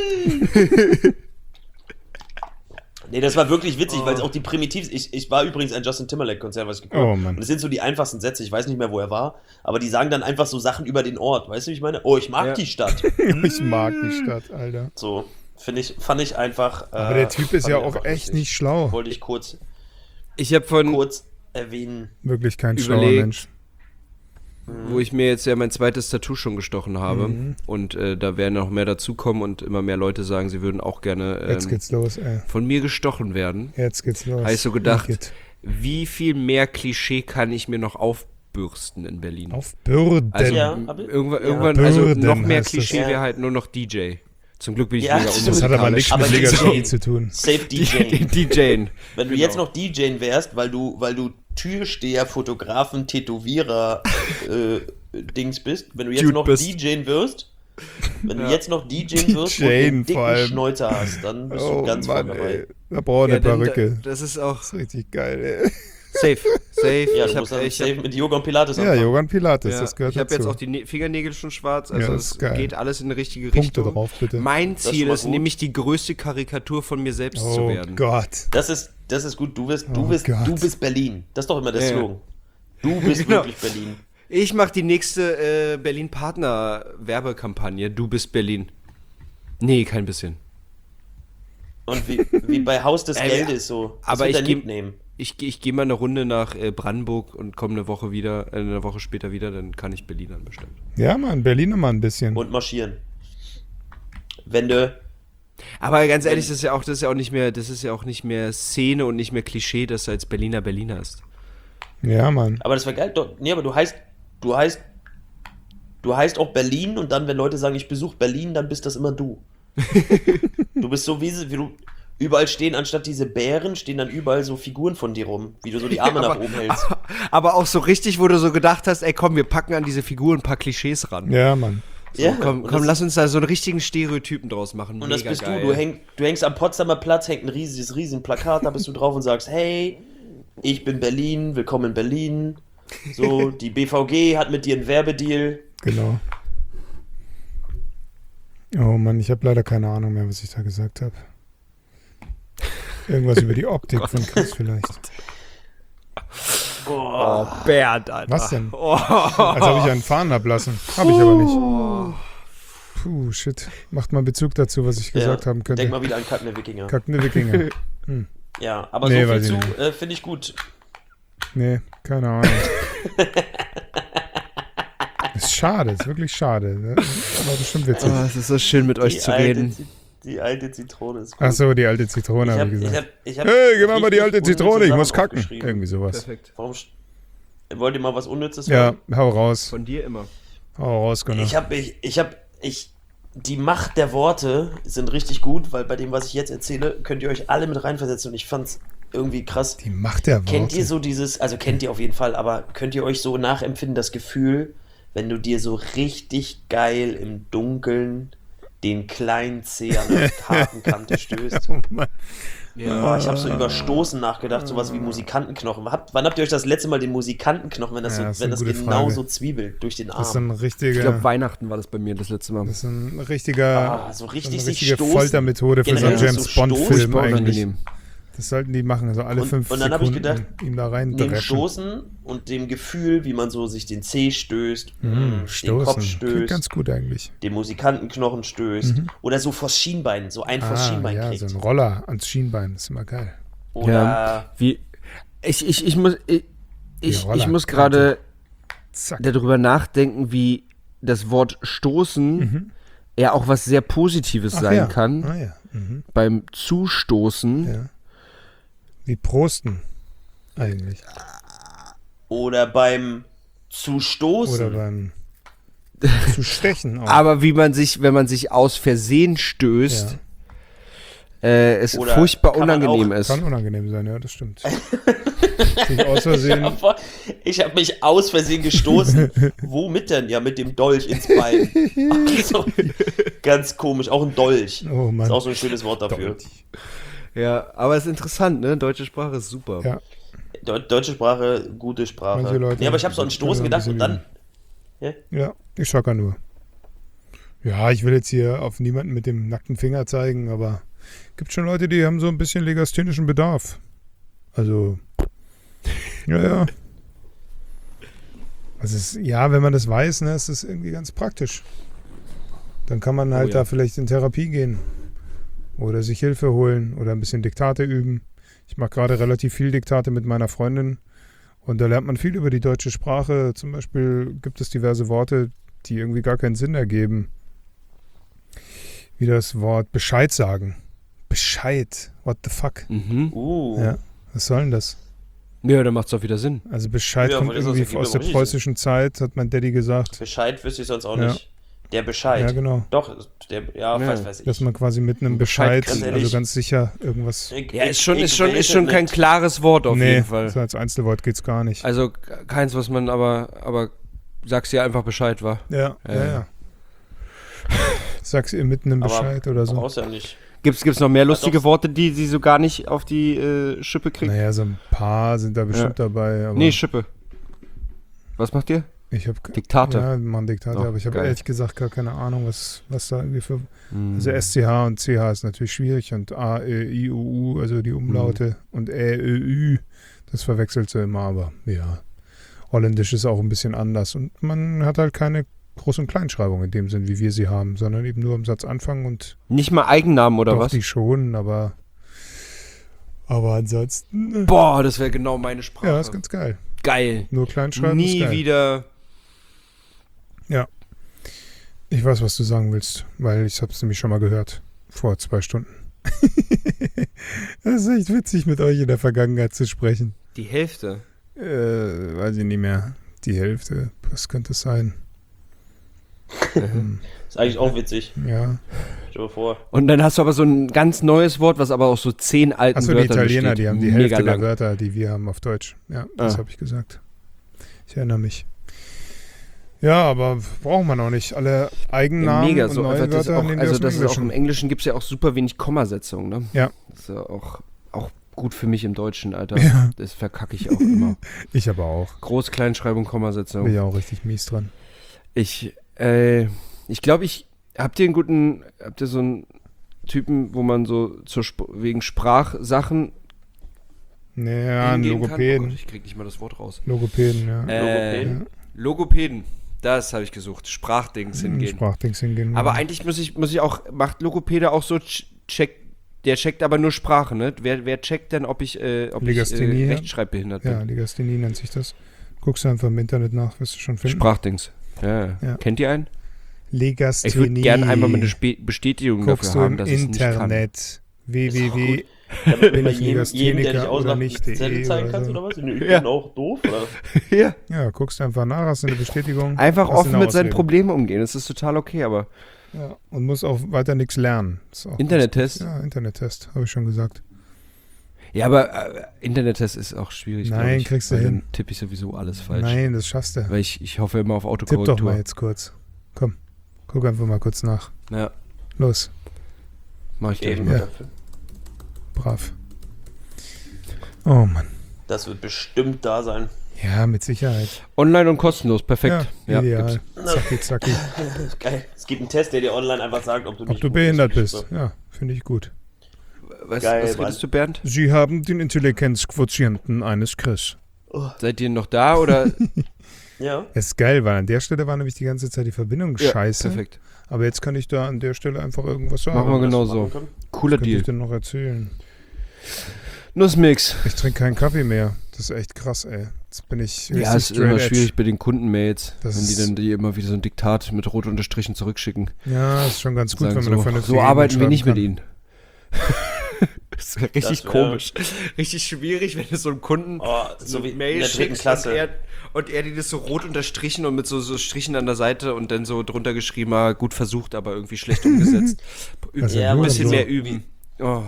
Nee, das war wirklich witzig, weil es auch die primitivsten. Ich war übrigens ein Justin Timberlake-Konzert, was ich geguckt habe. Oh, Mann. Und es sind so die einfachsten Sätze, ich weiß nicht mehr, wo er war, aber die sagen dann einfach so Sachen über den Ort. Weißt du, wie ich meine? Oh, ich mag Ja. die Stadt. Ich mag die Stadt, Alter. So, fand ich einfach. Aber der Typ ist fand ja ich auch einfach echt lustig. nicht schlau. Wollte ich kurz Ich habe von erwähnen. Wirklich kein schlauer Überlegt. Mensch. wo ich mir jetzt ja mein zweites Tattoo schon gestochen habe und da werden noch mehr dazukommen und immer mehr Leute sagen, sie würden auch gerne Jetzt geht's los, ey. von mir gestochen werden. Jetzt geht's los. Habe ich so gedacht, Geht. wie viel mehr Klischee kann ich mir noch aufbürsten in Berlin? Auf Bürden. Also Ja, aber- irgendwann ja. also Bürden noch mehr heißt das. Klischee Ja. wäre halt nur noch DJ. Zum Glück bin ich Ja, mega das Das hat aber unmusikalisch. nichts Aber mit die Legasthenie DJ. zu tun. Safe DJ. Den DJen. Wenn du jetzt noch DJ wärst, weil du Türsteher, Fotografen, Tätowierer Dings bist, wenn du jetzt Dude noch bist. DJ wirst, wenn du jetzt noch DJ wirst und DJ einen vor dicken allem. Schnäuzer hast, dann bist du Oh ganz Mann, vorne dabei. ey. Da braucht eine Perücke. Das ist auch Das ist richtig geil, ey. safe. Ja, ich du musst dann habe safe mit Yoga und Pilates Ja, anfangen. Johann Pilates, ja, das gehört ich hab dazu. jetzt auch die Fingernägel schon schwarz, Ja, also das ist es geil. geht alles in die richtige Punkte Richtung. drauf, bitte. Mein ist Ziel schon mal ist gut. nämlich die größte Karikatur von mir selbst zu Oh werden. Gott. Das ist gut, du bist Gott. Berlin. Das ist doch immer der Ja. Slogan. Du bist Genau. wirklich Berlin. Ich mache die nächste Berlin-Partner-Werbekampagne. Du bist Berlin. Nee, kein bisschen. Und wie bei Haus des Ey, Geldes so. Das aber wird ich dein geh- Nickname. Ich gehe mal eine Runde nach Brandenburg und komme eine Woche später wieder, dann kann ich Berlin dann bestimmt. Ja, Mann, Berliner mal ein bisschen. Und marschieren. Wenn du Aber ganz ehrlich, das ist ja auch nicht mehr Szene und nicht mehr Klischee, dass du als Berliner ist. Ja, Mann. Aber das wäre geil. Nee, aber du heißt auch Berlin und dann, wenn Leute sagen, ich besuche Berlin, dann bist das immer du. Du bist so wie du überall stehen, anstatt diese Bären, stehen dann überall so Figuren von dir rum, wie du so die Arme nach oben hältst. Aber auch so richtig, wo du so gedacht hast, ey komm, wir packen an diese Figuren ein paar Klischees ran. Ja, Mann. So, komm, und das- lass uns da so einen richtigen Stereotypen draus machen. Und das Mega bist geil. du. Du hängst am Potsdamer Platz, hängt ein riesen Plakat, da bist du drauf und sagst, hey, ich bin Berlin, willkommen in Berlin. So, die BVG hat mit dir einen Werbedeal. Genau. Oh Mann, ich habe leider keine Ahnung mehr, was ich da gesagt habe. Irgendwas über die Optik von Chris vielleicht. Oh, Bernd, Alter. Was denn? Oh. Als ob ich einen fahren ablassen. Habe ich aber nicht. Puh, shit. Macht mal Bezug dazu, was ich gesagt haben könnte. Denk mal wieder an Kackne Wikinger. Kackende Wikinger. Ja, aber Nee, so weiß viel ich zu, finde ich gut. Nee, keine Ahnung. Ist schade, ist wirklich schade. Das war bestimmt witzig. Oh, es ist so schön mit euch zu reden. Die alte Zitrone ist gut. Ach so, die alte Zitrone, habe ich gesagt. ich hab Hey, gib mir mal die richtig alte Zitrone, ich muss Sachen kacken. aufgeschrieben. Irgendwie sowas. Perfekt. Wollt ihr mal was Unnützes Ja, hören? hau raus. Von dir immer. Hau raus, Gunnar. die Macht der Worte sind richtig gut, weil bei dem, was ich jetzt erzähle, könnt ihr euch alle mit reinversetzen und ich fand's irgendwie krass. Die Macht der Worte. Kennt ihr so dieses, also kennt ihr auf jeden Fall, aber könnt ihr euch so nachempfinden, das Gefühl, wenn du dir so richtig geil im Dunkeln den kleinen Zeh an der Kartenkante stößt? Oh Mann. Ja, ich habe so über Stoßen nachgedacht, sowas wie Musikantenknochen. Wann habt ihr euch das letzte Mal den Musikantenknochen, wenn das, Ja, so, das ist wenn eine das gute genau Frage. so zwiebelt durch den Arm? Das ist ein richtiger, Ich glaube, Weihnachten war das bei mir das letzte Mal. das ist ein richtiger, so so richtig eine sich richtige stoßen. Foltermethode für so einen Generell James so Bond stoßen. Film eigentlich. Unangenehm. Das sollten die machen, also alle Und- 5 und dann hab ich Sekunden gedacht, ihm da rein Dem dreschen. Stoßen und dem Gefühl, wie man so sich den Zeh stößt, den Kopf Stoßen. Klingt stößt, ganz gut eigentlich. den Musikantenknochen stößt oder so vors Schienbein, so ein vors Schienbein ja, kriegt. so ein Roller ans Schienbein, ist immer geil. Oder Ja. Wie, ich Roller- muss gerade Zack. darüber nachdenken, wie das Wort stoßen ja auch was sehr Positives Ach sein ja. kann. Ah, ja. Beim Zustoßen. Ja. Wie Prosten eigentlich. oder beim zu stoßen. Oder beim zu stechen auch. Aber wie man sich, wenn man sich aus Versehen stößt, es Oder furchtbar kann man unangenehm auch- ist. Kann unangenehm sein, ja, das stimmt. Sich aus Versehen. Ich habe mich aus Versehen gestoßen. Womit denn? Ja, mit dem Dolch ins Bein. Also, ganz komisch. Auch ein Dolch. Oh Mann. Ist auch so ein schönes Wort dafür. Ja, aber es ist interessant, ne? Deutsche Sprache ist super. Ja. Deutsche Sprache, gute Sprache. Manche Leute- Nee, aber ich habe so an Stoßen ein gedacht und bisschen dann. Ja, ich schocker nur. Ja, ich will jetzt hier auf niemanden mit dem nackten Finger zeigen, aber gibt schon Leute, die haben so ein bisschen legasthenischen Bedarf. Also, ja. Also ja, wenn man das weiß, ne, ist das irgendwie ganz praktisch. Dann kann man halt ja. da vielleicht in Therapie gehen. Oder sich Hilfe holen oder ein bisschen Diktate üben. Ich mache gerade relativ viel Diktate mit meiner Freundin. Und da lernt man viel über die deutsche Sprache. Zum Beispiel gibt es diverse Worte, die irgendwie gar keinen Sinn ergeben. Wie das Wort Bescheid sagen. Bescheid. What the fuck? Mhm. Ja, was soll denn das? Ja, dann macht's auch wieder Sinn. Also Bescheid Ja, kommt aber das irgendwie ergibt aus der aber richtig preußischen Zeit, hat mein Daddy gesagt. Bescheid wüsste ich sonst auch Ja. nicht. Der Bescheid. Ja, genau. Doch, weiß ich. Dass man quasi mit einem Bescheid, ganz also ehrlich. ganz sicher irgendwas... Ja, ist schon kein klares Wort auf jeden Fall. so als Einzelwort geht's gar nicht. Also keins, was man aber sagst dir einfach Bescheid, war. Ja. Sag's ihr mitten im Bescheid oder so. Brauchst ja nicht. Gibt's noch mehr lustige doch. Worte, die sie so gar nicht auf die Schippe kriegt? Naja, so ein paar sind da bestimmt dabei. Aber Nee, Schippe. Was macht ihr? ich habe Diktate. Ja, man Diktate, Oh, aber ich habe geil. ehrlich gesagt gar keine Ahnung, was da irgendwie für... Also SCH und CH ist natürlich schwierig und A, E, I, U, U, also die Umlaute und Ä, Ö, Ü, das verwechselt sie immer, aber ja. Holländisch ist auch ein bisschen anders und man hat halt keine Groß- und Kleinschreibung in dem Sinn, wie wir sie haben, sondern eben nur am Satzanfang und Nicht mal Eigennamen oder doch was? die schon, aber ansonsten, Boah, das wäre genau meine Sprache. ja, ist ganz geil. geil. Nur Kleinschreiben ist Nie geil. wieder. Ich weiß, was du sagen willst, weil ich habe es nämlich schon mal gehört. Vor 2 Stunden. Das ist echt witzig, mit euch in der Vergangenheit zu sprechen. Die Hälfte. Weiß ich nicht mehr. Die Hälfte. Was könnte es sein? Ist eigentlich auch witzig. Ja. Stell dir vor. Und dann hast du aber so ein ganz neues Wort, was aber auch so 10 alten Achso, die Wörtern Italiener, besteht. die haben die Mega Hälfte der lang. Wörter, die wir haben auf Deutsch. Ja, das habe ich gesagt. Ich erinnere mich. Ja, aber brauchen wir noch nicht. Alle Eigennamen Mega, und so neue einfach, das ist Wörter auch, nehmen wir also aus dem das ist auch im Englischen. Englischen gibt es ja auch super wenig Kommasetzung, ne? Ja. Das ist ja auch gut für mich im Deutschen, Alter. Ja. Das verkacke ich auch immer. Ich aber auch. Groß-, Kleinschreibung, Bin Kommasetzung. ich auch richtig mies dran. Ich glaube, habt ihr so einen Typen, wo man so wegen Sprachsachen Naja, ein hingehen kann? Oh Logopäden. Gott, ich krieg nicht mal das Wort raus. Logopäden, ja. Logopäden? Logopäden. Das habe ich gesucht. Sprachdings hingehen. Sprachdings hingehen. Aber eigentlich muss ich auch, macht Logopäde auch so, der checkt aber nur Sprache, ne? Wer checkt denn, ob ich Legasthenie, ja. rechtschreibbehindert bin? Ja, Legasthenie nennt sich das. Guckst du einfach im Internet nach, wirst du schon finden. Sprachdings. Ja. Ja. Kennt ihr einen? Legasthenie. Ich würde gerne einmal mal eine Bestätigung Guckst dafür du haben, im dass ich es nicht kann. Internet. www. Damit du Bin bei ich jedem der dich Legastheniker auslacht, oder mit nicht, Zettel zeigen oder kannst so. oder was? Ich Ja. bin auch doof, oder? Ja. Ja, guckst einfach nach, hast du eine Bestätigung. Einfach hast du offen eine mit seinen Ausrede. Problemen umgehen. Das ist total okay, aber Ja, und muss auch weiter nichts lernen. Ist auch Internettest? Ja, Internettest, habe ich schon gesagt. Ja, aber Internettest ist auch schwierig. Nein, glaub ich, kriegst du weil hin. Dann tippe ich sowieso alles falsch. Nein, das schaffst du. Weil ich hoffe immer auf Tipp Autokorrektur. doch mal jetzt kurz. Komm, guck einfach mal kurz nach. Ja, Los, mach ich gleich Eben. mal. Ja. brav. Oh Mann. Das wird bestimmt da sein. Ja, mit Sicherheit. Online und kostenlos, perfekt. Ja, ideal. gibt's. Zacki, zacki. Geil. Es gibt einen Test, der dir online einfach sagt, ob du Ob nicht du gut behindert bist. So. Ja, finde ich gut. Was Geil, redest Mann. du, Bernd? Sie haben den Intelligenzquotienten eines Chris. Seid ihr noch da oder? Ja. Das ist geil, weil an der Stelle war nämlich die ganze Zeit die Verbindung scheiße. Perfekt. Aber jetzt kann ich da an der Stelle einfach irgendwas sagen. Machen wir genau Was du so. machen können. Cooler Was könnte ich Deal. denn noch erzählen? Nussmix. Ich trinke keinen Kaffee mehr. Das ist echt krass, ey. Jetzt bin ich Ja, es ist straight immer edge. schwierig bei den Kundenmails, Das wenn die ist- dann die immer wieder so ein Diktat mit rot unterstrichen zurückschicken. Ja, ist schon ganz gut, Sagen wenn man eine so, vernünftige so arbeiten wir E-Mail nicht mit schreiben ihnen. Das ist richtig Das wär- komisch. Richtig schwierig, wenn du so einen Kunden Oh, so wie in der dritten schickst Klasse. und er dir das so rot unterstrichen und mit so Strichen an der Seite und dann so drunter geschrieben, ah, gut versucht, aber irgendwie schlecht umgesetzt. Das ist Ja, Ein aber bisschen so. mehr üben. Oh.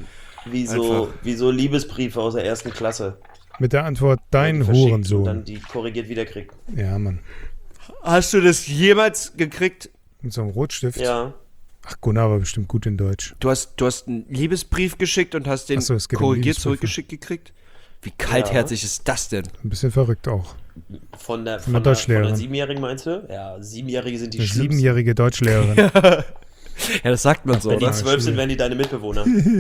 Wie so Liebesbriefe aus der ersten Klasse. Mit der Antwort, dein Die verschickt Und Hurensohn. dann die korrigiert wiederkriegt. Ja, Mann. Hast du das jemals gekriegt? Mit so einem Rotstift. Ja. Ach, Gunnar war bestimmt gut in Deutsch. Du hast einen Liebesbrief geschickt und hast den Ach so, es geht um korrigiert Liebesbriefe. zurückgeschickt gekriegt? Wie kaltherzig ist das denn? Ein bisschen verrückt auch. Von der Deutschlehrerin. 7-Jährigen meinst du? Ja, 7-Jährige sind die Eine schlimmsten. 7-jährige Deutschlehrerin. Ja, das sagt man so, Wenn die oder? 12 sind, werden die deine Mitbewohner.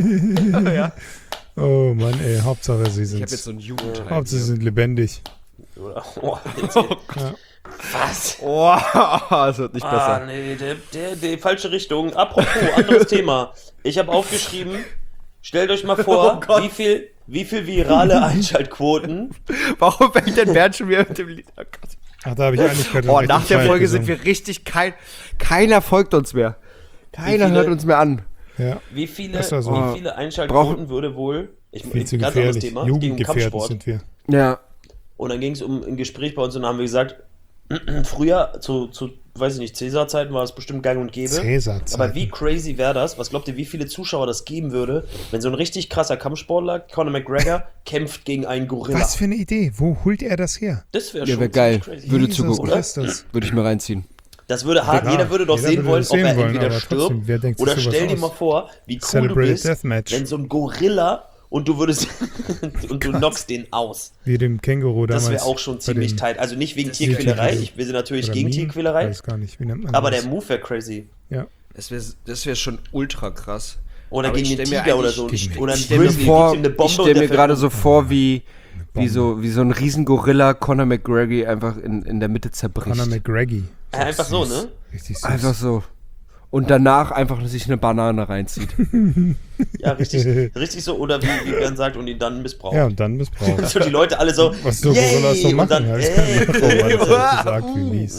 Ja. Oh Mann, ey. Hauptsache sie Ich habe sind. jetzt so einen Jugendteil. Hauptsache sie sind lebendig. Oder? Oh, jetzt, Ja. was? Oh, das wird nicht Ah, besser. nee, die falsche Richtung. Apropos, anderes Thema. Ich habe aufgeschrieben, stellt euch mal vor, Oh Gott. wie viel virale Einschaltquoten. Warum fängt denn Bernd schon wieder mit dem Lied? Oh, Gott. Ach, da habe ich eigentlich gerade Oh, richtig nach der falsch Folge gesungen. sind wir richtig keiner folgt uns mehr. Keiner viele- hört uns mehr an. Ja, Wie viele, Das war so. wie viele Einschaltquoten würde wohl. viel zu ganz anderes gefährlich. Thema. Es ging um Jugendgefährdend Kampfsport. sind wir. Ja. Und dann ging es um ein Gespräch bei uns und dann haben wir gesagt, früher, zu weiß ich nicht, Cäsar-Zeiten war es bestimmt gang und gäbe. Cäsar-Zeiten. Aber wie crazy wäre das? Was glaubt ihr, wie viele Zuschauer das geben würde, wenn so ein richtig krasser Kampfsportler, Conor McGregor, kämpft gegen einen Gorilla? Was für eine Idee. Wo holt er das her? Das wäre Ja, schon wäre geil. ziemlich crazy. Würde Jesus zugucken. Christus. Würde ich mir reinziehen. Das würde hart, Ja, jeder würde doch jeder sehen würde wollen, das ob sehen er wollen, entweder aber stirbt trotzdem, wer denkt sich oder sowas stell dir aus? mal vor, wie cool du Celebrated bist, Deathmatch. wenn so ein Gorilla und du würdest und du knockst den aus. Wie dem Känguru damals. Das wäre auch schon bei ziemlich dem- tight. Also nicht wegen Das Tierquälerei, Tierquälerei. wir sind natürlich oder gegen Meme? Tierquälerei, Weiß gar nicht, wie nennt man aber das? der Move wäre crazy. Ja. Das wär schon ultra krass. Oder Aber gegen ich den stell mir Tiger oder so. eigentlich- Oder ein Ich stell mir Grizzly, vor, gibt's ihm eine Bombe ich stell und mir der gerade fällt so vor, wie Bombe. so ein Riesengorilla Conor McGregor einfach in der Mitte zerbricht. Conor McGreggy. Einfach so, ne? Richtig süß. Einfach so. Und danach einfach sich eine Banane reinzieht. Ja, richtig so. Oder wie Bernd sagt, und ihn dann missbraucht. Ja, und dann missbraucht. So die Leute alle so, Was so yay! Gorillas so Und machen. dann, Ja, das kann ich mir vorstellen, ey. das hat gesagt, wie mies.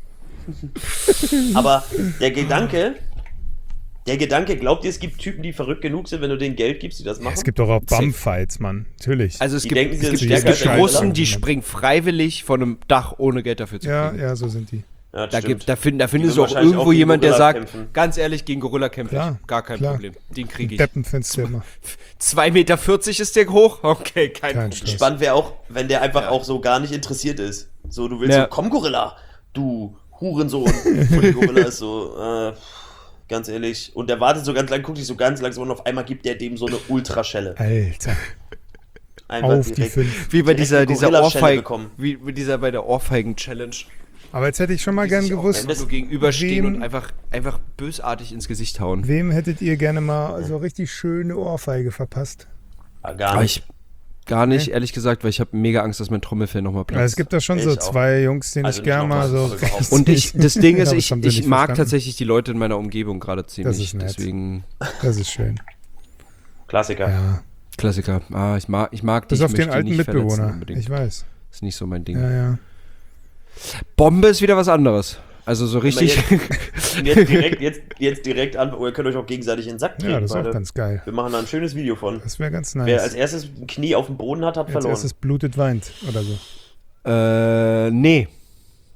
Aber der Gedanke, glaubt ihr, es gibt Typen, die verrückt genug sind, wenn du denen Geld gibst, die das machen? Es gibt doch auch Bumfights, Mann. Natürlich. Also es Die gibt, denken, sie es sind gibt, es stärker gibt als Russen, andere. die springen freiwillig von einem Dach, ohne Geld dafür zu ja, kriegen. ja, so sind die. Ja, Da, stimmt. da findest würden du auch wahrscheinlich irgendwo auch gegen jemand, der Gorilla sagt, kämpfen. ganz ehrlich, gegen Gorilla kämpfe Klar, ich. Gar kein klar. Problem. Den kriege ich. Deppen findest du immer. 2,40 Meter ist der hoch? Okay, kein Kein Problem. Stress. Spannend wäre auch, wenn der einfach auch so gar nicht interessiert ist. So, du willst Ja. so, komm Gorilla, du Hurensohn. Und der Gorilla ist so, ganz ehrlich. Und der wartet so ganz lang, guckt sich so ganz langsam und auf einmal gibt der dem so eine Ultraschelle. Alter. Einfach Auf die direkt. 5. Wie bei Direkt dieser eine Gorilla-Schelle Ohrfeigen, bekommen. wie dieser bei der Ohrfeigen-Challenge. Aber jetzt hätte ich schon mal gern sich auch gewusst, ändern. So gegenüberstehen Wem- und einfach bösartig ins Gesicht hauen. wem hättet ihr gerne mal so richtig schöne Ohrfeige verpasst? Ah, gar Aber nicht. ich gar nicht, ehrlich gesagt, weil ich habe mega Angst, dass mein Trommelfell nochmal Weil platzt. es gibt da schon Ich so auch. zwei Jungs, denen Also ich gerne nicht mal so. nochmal, überhaupt. Und das Ding ist, Ja, das ich haben sie nicht mag verstanden. tatsächlich die Leute in meiner Umgebung gerade ziemlich. ist nett. Deswegen Das ist schön. Klassiker. Ja. Klassiker. Ich mag die. Bis ich auf den möchte die alten nicht verletzen Mitbewohner. unbedingt. Ich weiß. Ist nicht so mein Ding. Ja, ja. Bombe ist wieder was anderes. Also so richtig. Jetzt direkt an, ihr könnt euch auch gegenseitig in den Sack treten. Ja, das ist auch beide. ganz geil. Wir machen da ein schönes Video von. Das wäre ganz Wer als nice. erstes ein Knie auf dem Boden hat Als verloren. erstes blutet, weint oder so. Nee.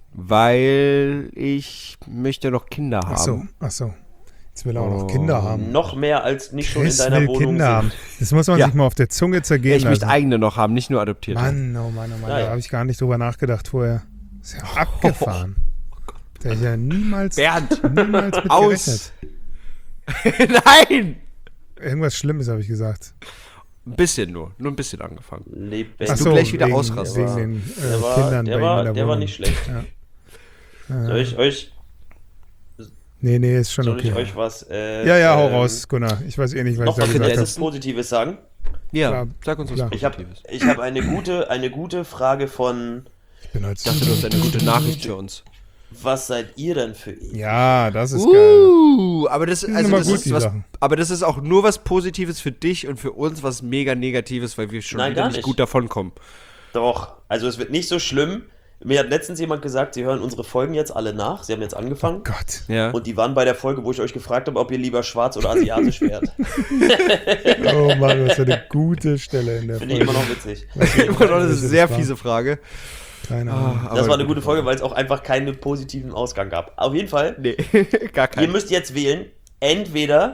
Weil ich möchte noch Kinder haben. Ach so. Jetzt will er auch noch Kinder haben. Noch mehr als nicht schon in Chris deiner will Wohnung Kinder haben. sind. Das muss man Ja. sich mal auf der Zunge zergehen Ich möchte lassen. eigene noch haben, nicht nur adoptierte. Mann, oh Mann, Ja, da ja. habe ich gar nicht drüber nachgedacht vorher. Ist ja abgefahren. Da hätte ich ja niemals Bernd, mit aus. gerechnet. Nein! Irgendwas Schlimmes habe ich gesagt. Ein bisschen nur ein bisschen angefangen. Lebendig. Ach du so, gleich wieder wegen, ausrastest. wegen den Der war, Kindern der bei ihm war, in der der war Wohnung. nicht schlecht. Ja. Soll ich euch Nee, ist schon okay. was Ja, hau raus, Gunnar. Ich weiß eh nicht, was noch ich da was gesagt letztes habe. Positives sagen? Ja, Klar, sag uns was klar. Positives. Ich hab eine gute Frage von Ich bin heute Ich dachte, du hast eine gute Nachricht für uns. was seid ihr denn für ihn? Ja, das ist geil. Aber das, sind also immer das gut, ist die was, Sachen. aber das ist auch nur was Positives für dich und für uns was mega Negatives, weil wir schon Nein, wieder gar nicht nicht. gut davonkommen. Doch, also es wird nicht so schlimm. Mir hat letztens jemand gesagt, sie hören unsere Folgen jetzt alle nach. Sie haben jetzt angefangen. Gott. Ja. Und die waren bei der Folge, wo ich euch gefragt habe, ob ihr lieber schwarz oder asiatisch wärt. Oh Mann, das ist eine gute Stelle in der Finde ich Folge. immer noch witzig. Immer noch eine Das sehr war- fiese Frage. Keine Ahnung. Aber Das war eine gute Folge, weil es auch einfach keinen positiven Ausgang gab. Auf jeden Fall, Nee, gar ihr kein. müsst jetzt wählen, entweder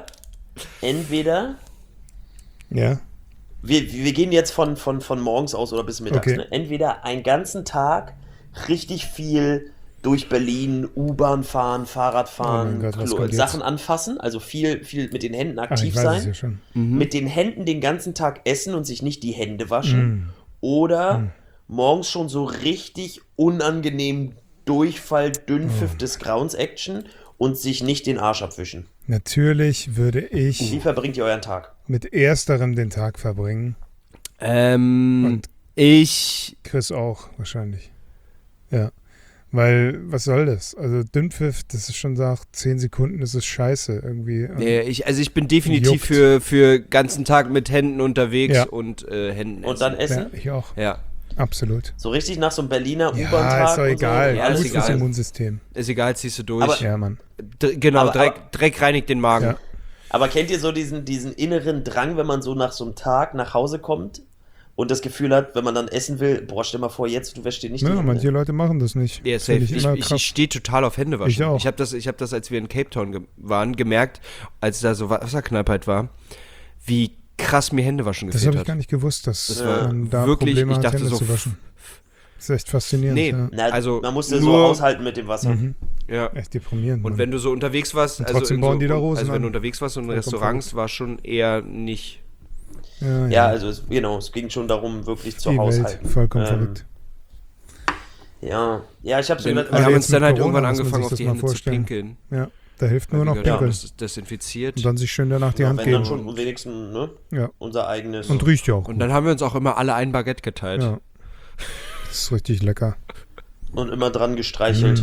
Ja, wir gehen jetzt von morgens aus oder bis mittags. Okay. Ne? Entweder einen ganzen Tag richtig viel durch Berlin, U-Bahn fahren, Fahrrad fahren, Oh mein Gott, was kommt jetzt? Sachen anfassen, also viel mit den Händen ich aktiv weiß sein. es ja schon. Mit den Händen den ganzen Tag essen und sich nicht die Hände waschen. Oder morgens schon so richtig unangenehm Durchfall, Dünnpfiff des Grauens Action und sich nicht den Arsch abwischen. Natürlich würde Wie ich verbringt ihr euren Tag? mit ersterem den Tag verbringen. Und ich. Chris auch, wahrscheinlich. Ja. Weil, was soll das? Also Dünnpfiff, das ist schon sagt, 10 Sekunden, das ist scheiße irgendwie. Nee, ich bin definitiv Juckt. für ganzen Tag mit Händen unterwegs Ja. und Händen Und dann Ja, essen? ich auch. Ja, Absolut. So richtig nach so einem Berliner Ja, U-Bahn-Tag ist doch und egal. so? Ja, ist Gut fürs egal. Immunsystem. ist egal, ziehst du durch. Aber- Ja, Mann. Genau, Aber- Dreck reinigt den Magen. Ja. Aber kennt ihr so diesen inneren Drang, wenn man so nach so einem Tag nach Hause kommt und das Gefühl hat, wenn man dann essen will, boah, stell mal vor, jetzt, du wäschst dir nicht die Ja, Hände. manche Leute machen das nicht. Ja, safe. Finde ich immer Ich krass. stehe total auf Händewaschen. Ich auch. Ich habe das, als wir in Cape Town waren, gemerkt, als da so Wasserknappheit war, wie krass mir Händewaschen Das gefehlt habe ich hat. gar nicht gewusst, dass Das war man da wirklich, Probleme ich hat, dachte Hände so, zu waschen. Das ist echt faszinierend. Nee. Ja. Na, Also, man musste so nur- aushalten mit dem Wasser. Ja. Echt deprimierend. Und Mann. wenn du so unterwegs warst, Und also, trotzdem in bauen so, die da Rosen also wenn an. du unterwegs warst und in Vollkommen Restaurants, war schon eher nicht. Ja, also es ging schon darum, wirklich zu die Welt, haushalten. vollkommen verrückt. Ja, ich habe so Wir gedacht, Also haben jetzt uns dann mit halt Corona irgendwann muss man angefangen, sich auf das die mal Hände zu vorstellen. pinkeln. Ja, da hilft nur noch Ja, Pinkeln. das ist desinfiziert. Und dann sich schön danach die ja, Hand wenn dann geben. schon wenigstens ne, Ja. unser eigenes. Und riecht ja auch. Und dann haben wir uns auch immer alle ein Baguette geteilt. Ja. Das ist richtig lecker. Und immer dran gestreichelt.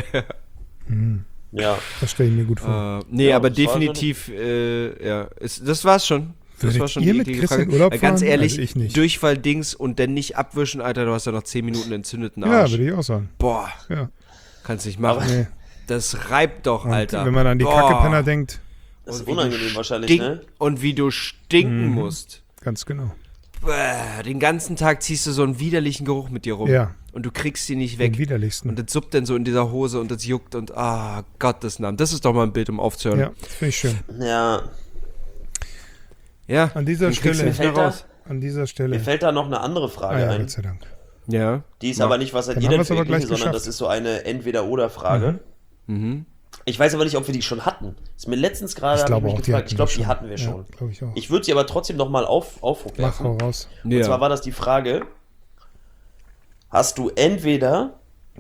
Ja. Das stelle ich mir gut vor. Nee, Ja, aber das war definitiv, das war's schon. Das Würdet war schon ihr mit die Chris Frage. in Urlaub Weil ganz fahren? ehrlich, Also ich nicht. Durchfall-Dings und dann nicht abwischen, Alter, du hast ja noch 10 Minuten entzündeten Ja, Arsch. würde ich auch sagen. Boah, Ja. kannst nicht machen. Nee. Das reibt doch, Und Alter. wenn man an die Boah. Kackepenner denkt, Das ist Und wie du unangenehm wahrscheinlich, stink- ne? Und wie du stinken musst. ganz genau. Den ganzen Tag ziehst du so einen widerlichen Geruch mit dir rum. Ja. Und du kriegst ihn nicht Den weg. widerlichsten. Und das suppt dann so in dieser Hose und das juckt und Gottes Namen. Das ist doch mal ein Bild, um aufzuhören. Ja, finde ich schön. Ja. Ja, An dieser den kriegst du Stelle. nicht mehr Fällt da- raus. An dieser Mir Stelle. fällt da noch eine andere Ah Frage ja, ein. Gott sei Dank. Ja. Die ist Ja. aber nicht, was seid Dann ihr haben denn wir's für aber gleich Ähnliche, sondern geschafft. das ist so eine Entweder-Oder-Frage. Mhm. Ich weiß aber nicht, ob wir die schon hatten. Ist mir letztens gerade, Ich hab glaube mich auch, die gefragt. hatten Ich glaube, wir die schon. hatten wir Ja, schon. glaube ich auch. Ich würde sie aber trotzdem nochmal Mach aufwerfen. hau raus. Ja. Und zwar war das die Frage, hast du entweder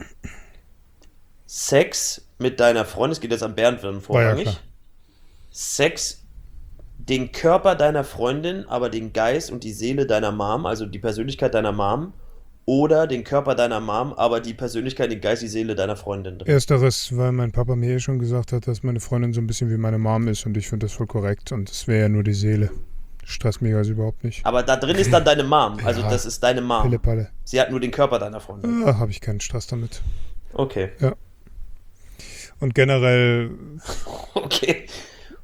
Sex mit deiner Freundin, es geht jetzt an Bernd werden War ja vorrangig, klar. Sex, den Körper deiner Freundin, aber den Geist und die Seele deiner Mom, also die Persönlichkeit deiner Mom, oder den Körper deiner Mom, aber die Persönlichkeit, den Geist, die Seele deiner Freundin drin. Ersteres, weil mein Papa mir schon gesagt hat, dass meine Freundin so ein bisschen wie meine Mom ist und ich finde das voll korrekt und es wäre ja nur die Seele. Stresst mich also überhaupt nicht. Aber da drin ist dann deine Mom, also Ja. das ist deine Mom. Pille-Palle. Sie hat nur den Körper deiner Freundin. Habe ich keinen Stress damit. Okay. Und generell, Okay.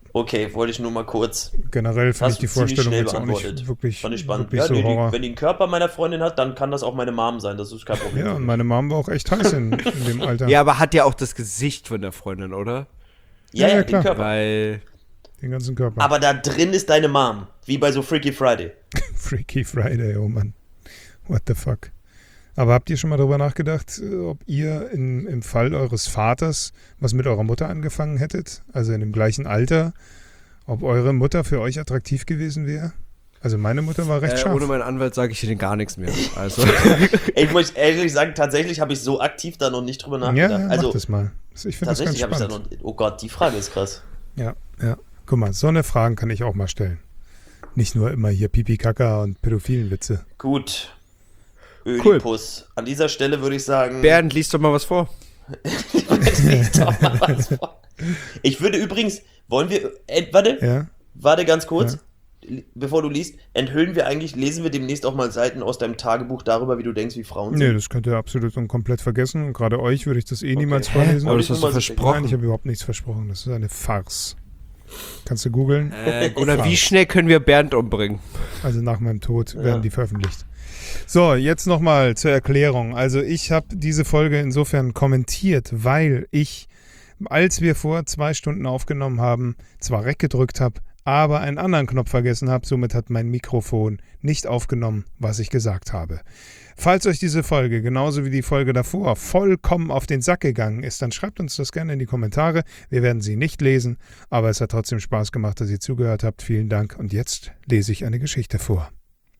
Okay, wollte ich nur mal kurz. Generell finde Hast ich die du ziemlich Vorstellung schnell jetzt auch nicht beantwortet. wirklich, Fand ich spannend. wirklich Ja, so nee, Horror. wenn die einen Körper meiner Freundin hat, dann kann das auch meine Mom sein. Das ist kein Problem. Ja, und meine Mom war auch echt heiß in dem Alter. Ja, aber hat ja auch das Gesicht von der Freundin, oder? Ja, den klar. Körper. Weil. Den ganzen Körper. Aber da drin ist deine Mom. Wie bei so Freaky Friday. Freaky Friday, oh Mann. What the fuck. Aber habt ihr schon mal darüber nachgedacht, ob ihr im Fall eures Vaters was mit eurer Mutter angefangen hättet? Also in dem gleichen Alter? Ob eure Mutter für euch attraktiv gewesen wäre? Also meine Mutter war recht scharf. Ohne meinen Anwalt sage ich dir gar nichts mehr. Also. Ich muss ehrlich sagen, tatsächlich habe ich so aktiv da noch nicht drüber nachgedacht. Ja, also mach das mal. Ich finde das ganz tatsächlich habe ich da spannend. noch. Oh Gott, die Frage ist krass. Ja. Guck mal, so eine Fragen kann ich auch mal stellen. Nicht nur immer hier Pipi, Kaka und pädophilen Witze. Gut. Cool. Ödipus. An dieser Stelle würde ich sagen. Bernd, liest doch mal was vor. Lies doch mal was vor. Ich würde übrigens. Wollen wir. Ja? Warte ganz kurz. Bevor du liest, lesen wir demnächst auch mal Seiten aus deinem Tagebuch darüber, wie du denkst, wie Frauen sind? Nee, das könnt ihr absolut und komplett vergessen. Und gerade euch würde ich das niemals vorlesen. Aber das hast du Nein, versprochen. ich habe überhaupt nichts versprochen. Das ist eine Farce. Kannst du googeln? Oder wie schnell können wir Bernd umbringen? Also nach meinem Tod werden die veröffentlicht. So, jetzt nochmal zur Erklärung. Also ich habe diese Folge insofern kommentiert, weil ich, als wir vor 2 Stunden aufgenommen haben, zwar Rec gedrückt habe, aber einen anderen Knopf vergessen habe. Somit hat mein Mikrofon nicht aufgenommen, was ich gesagt habe. Falls euch diese Folge, genauso wie die Folge davor, vollkommen auf den Sack gegangen ist, dann schreibt uns das gerne in die Kommentare. Wir werden sie nicht lesen, aber es hat trotzdem Spaß gemacht, dass ihr zugehört habt. Vielen Dank. Und jetzt lese ich eine Geschichte vor.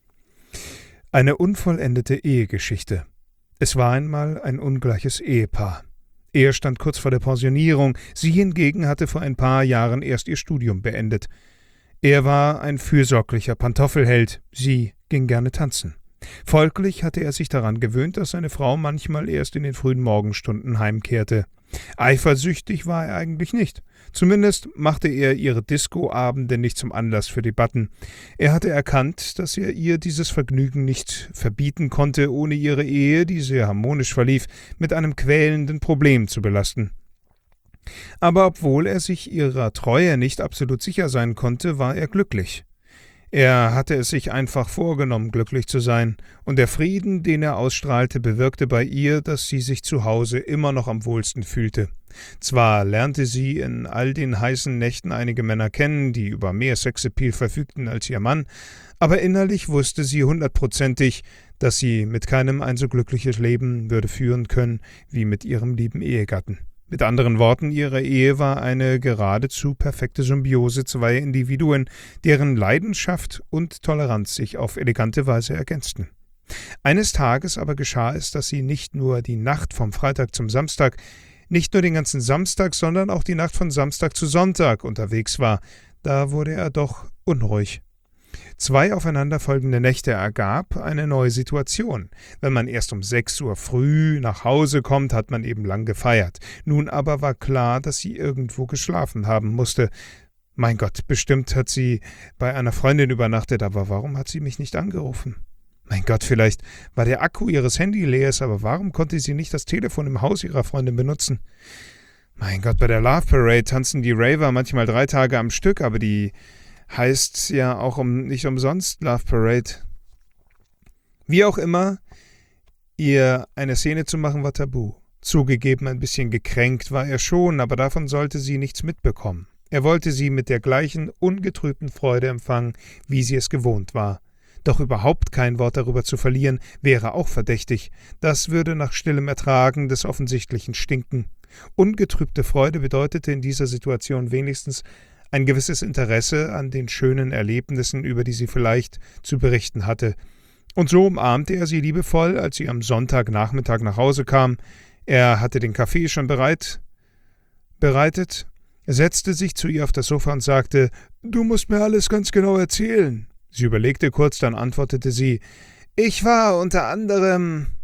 Eine unvollendete Ehegeschichte. Es war einmal ein ungleiches Ehepaar. Er stand kurz vor der Pensionierung, sie hingegen hatte vor ein paar Jahren erst ihr Studium beendet. Er war ein fürsorglicher Pantoffelheld, sie ging gerne tanzen. Folglich hatte er sich daran gewöhnt, dass seine Frau manchmal erst in den frühen Morgenstunden heimkehrte. Eifersüchtig war er eigentlich nicht. Zumindest machte er ihre Disco-Abende nicht zum Anlass für Debatten. Er hatte erkannt, dass er ihr dieses Vergnügen nicht verbieten konnte, ohne ihre Ehe, die sehr harmonisch verlief, mit einem quälenden Problem zu belasten. Aber obwohl er sich ihrer Treue nicht absolut sicher sein konnte, war er glücklich. Er hatte es sich einfach vorgenommen, glücklich zu sein, und der Frieden, den er ausstrahlte, bewirkte bei ihr, dass sie sich zu Hause immer noch am wohlsten fühlte. Zwar lernte sie in all den heißen Nächten einige Männer kennen, die über mehr Sexappeal verfügten als ihr Mann, aber innerlich wusste sie 100%ig, dass sie mit keinem ein so glückliches Leben würde führen können wie mit ihrem lieben Ehegatten. Mit anderen Worten, ihre Ehe war eine geradezu perfekte Symbiose zweier Individuen, deren Leidenschaft und Toleranz sich auf elegante Weise ergänzten. Eines Tages aber geschah es, dass sie nicht nur die Nacht vom Freitag zum Samstag, nicht nur den ganzen Samstag, sondern auch die Nacht von Samstag zu Sonntag unterwegs war. Da wurde er doch unruhig. 2 aufeinanderfolgende Nächte ergab eine neue Situation. Wenn man erst um 6 Uhr früh nach Hause kommt, hat man eben lang gefeiert. Nun aber war klar, dass sie irgendwo geschlafen haben musste. Mein Gott, bestimmt hat sie bei einer Freundin übernachtet, aber warum hat sie mich nicht angerufen? Mein Gott, vielleicht war der Akku ihres Handys leer, aber warum konnte sie nicht das Telefon im Haus ihrer Freundin benutzen? Mein Gott, bei der Love Parade tanzen die Raver manchmal 3 Tage am Stück, aber die heißt ja auch nicht umsonst Love Parade. Wie auch immer, ihr eine Szene zu machen war tabu. Zugegeben, ein bisschen gekränkt war er schon, aber davon sollte sie nichts mitbekommen. Er wollte sie mit der gleichen ungetrübten Freude empfangen, wie sie es gewohnt war. Doch überhaupt kein Wort darüber zu verlieren, wäre auch verdächtig. Das würde nach stillem Ertragen des Offensichtlichen stinken. Ungetrübte Freude bedeutete in dieser Situation wenigstens ein gewisses Interesse an den schönen Erlebnissen, über die sie vielleicht zu berichten hatte. Und so umarmte er sie liebevoll, als sie am Sonntagnachmittag nach Hause kam. Er hatte den Kaffee schon bereitet, setzte sich zu ihr auf das Sofa und sagte, »Du musst mir alles ganz genau erzählen.« Sie überlegte kurz, dann antwortete sie, »Ich war unter anderem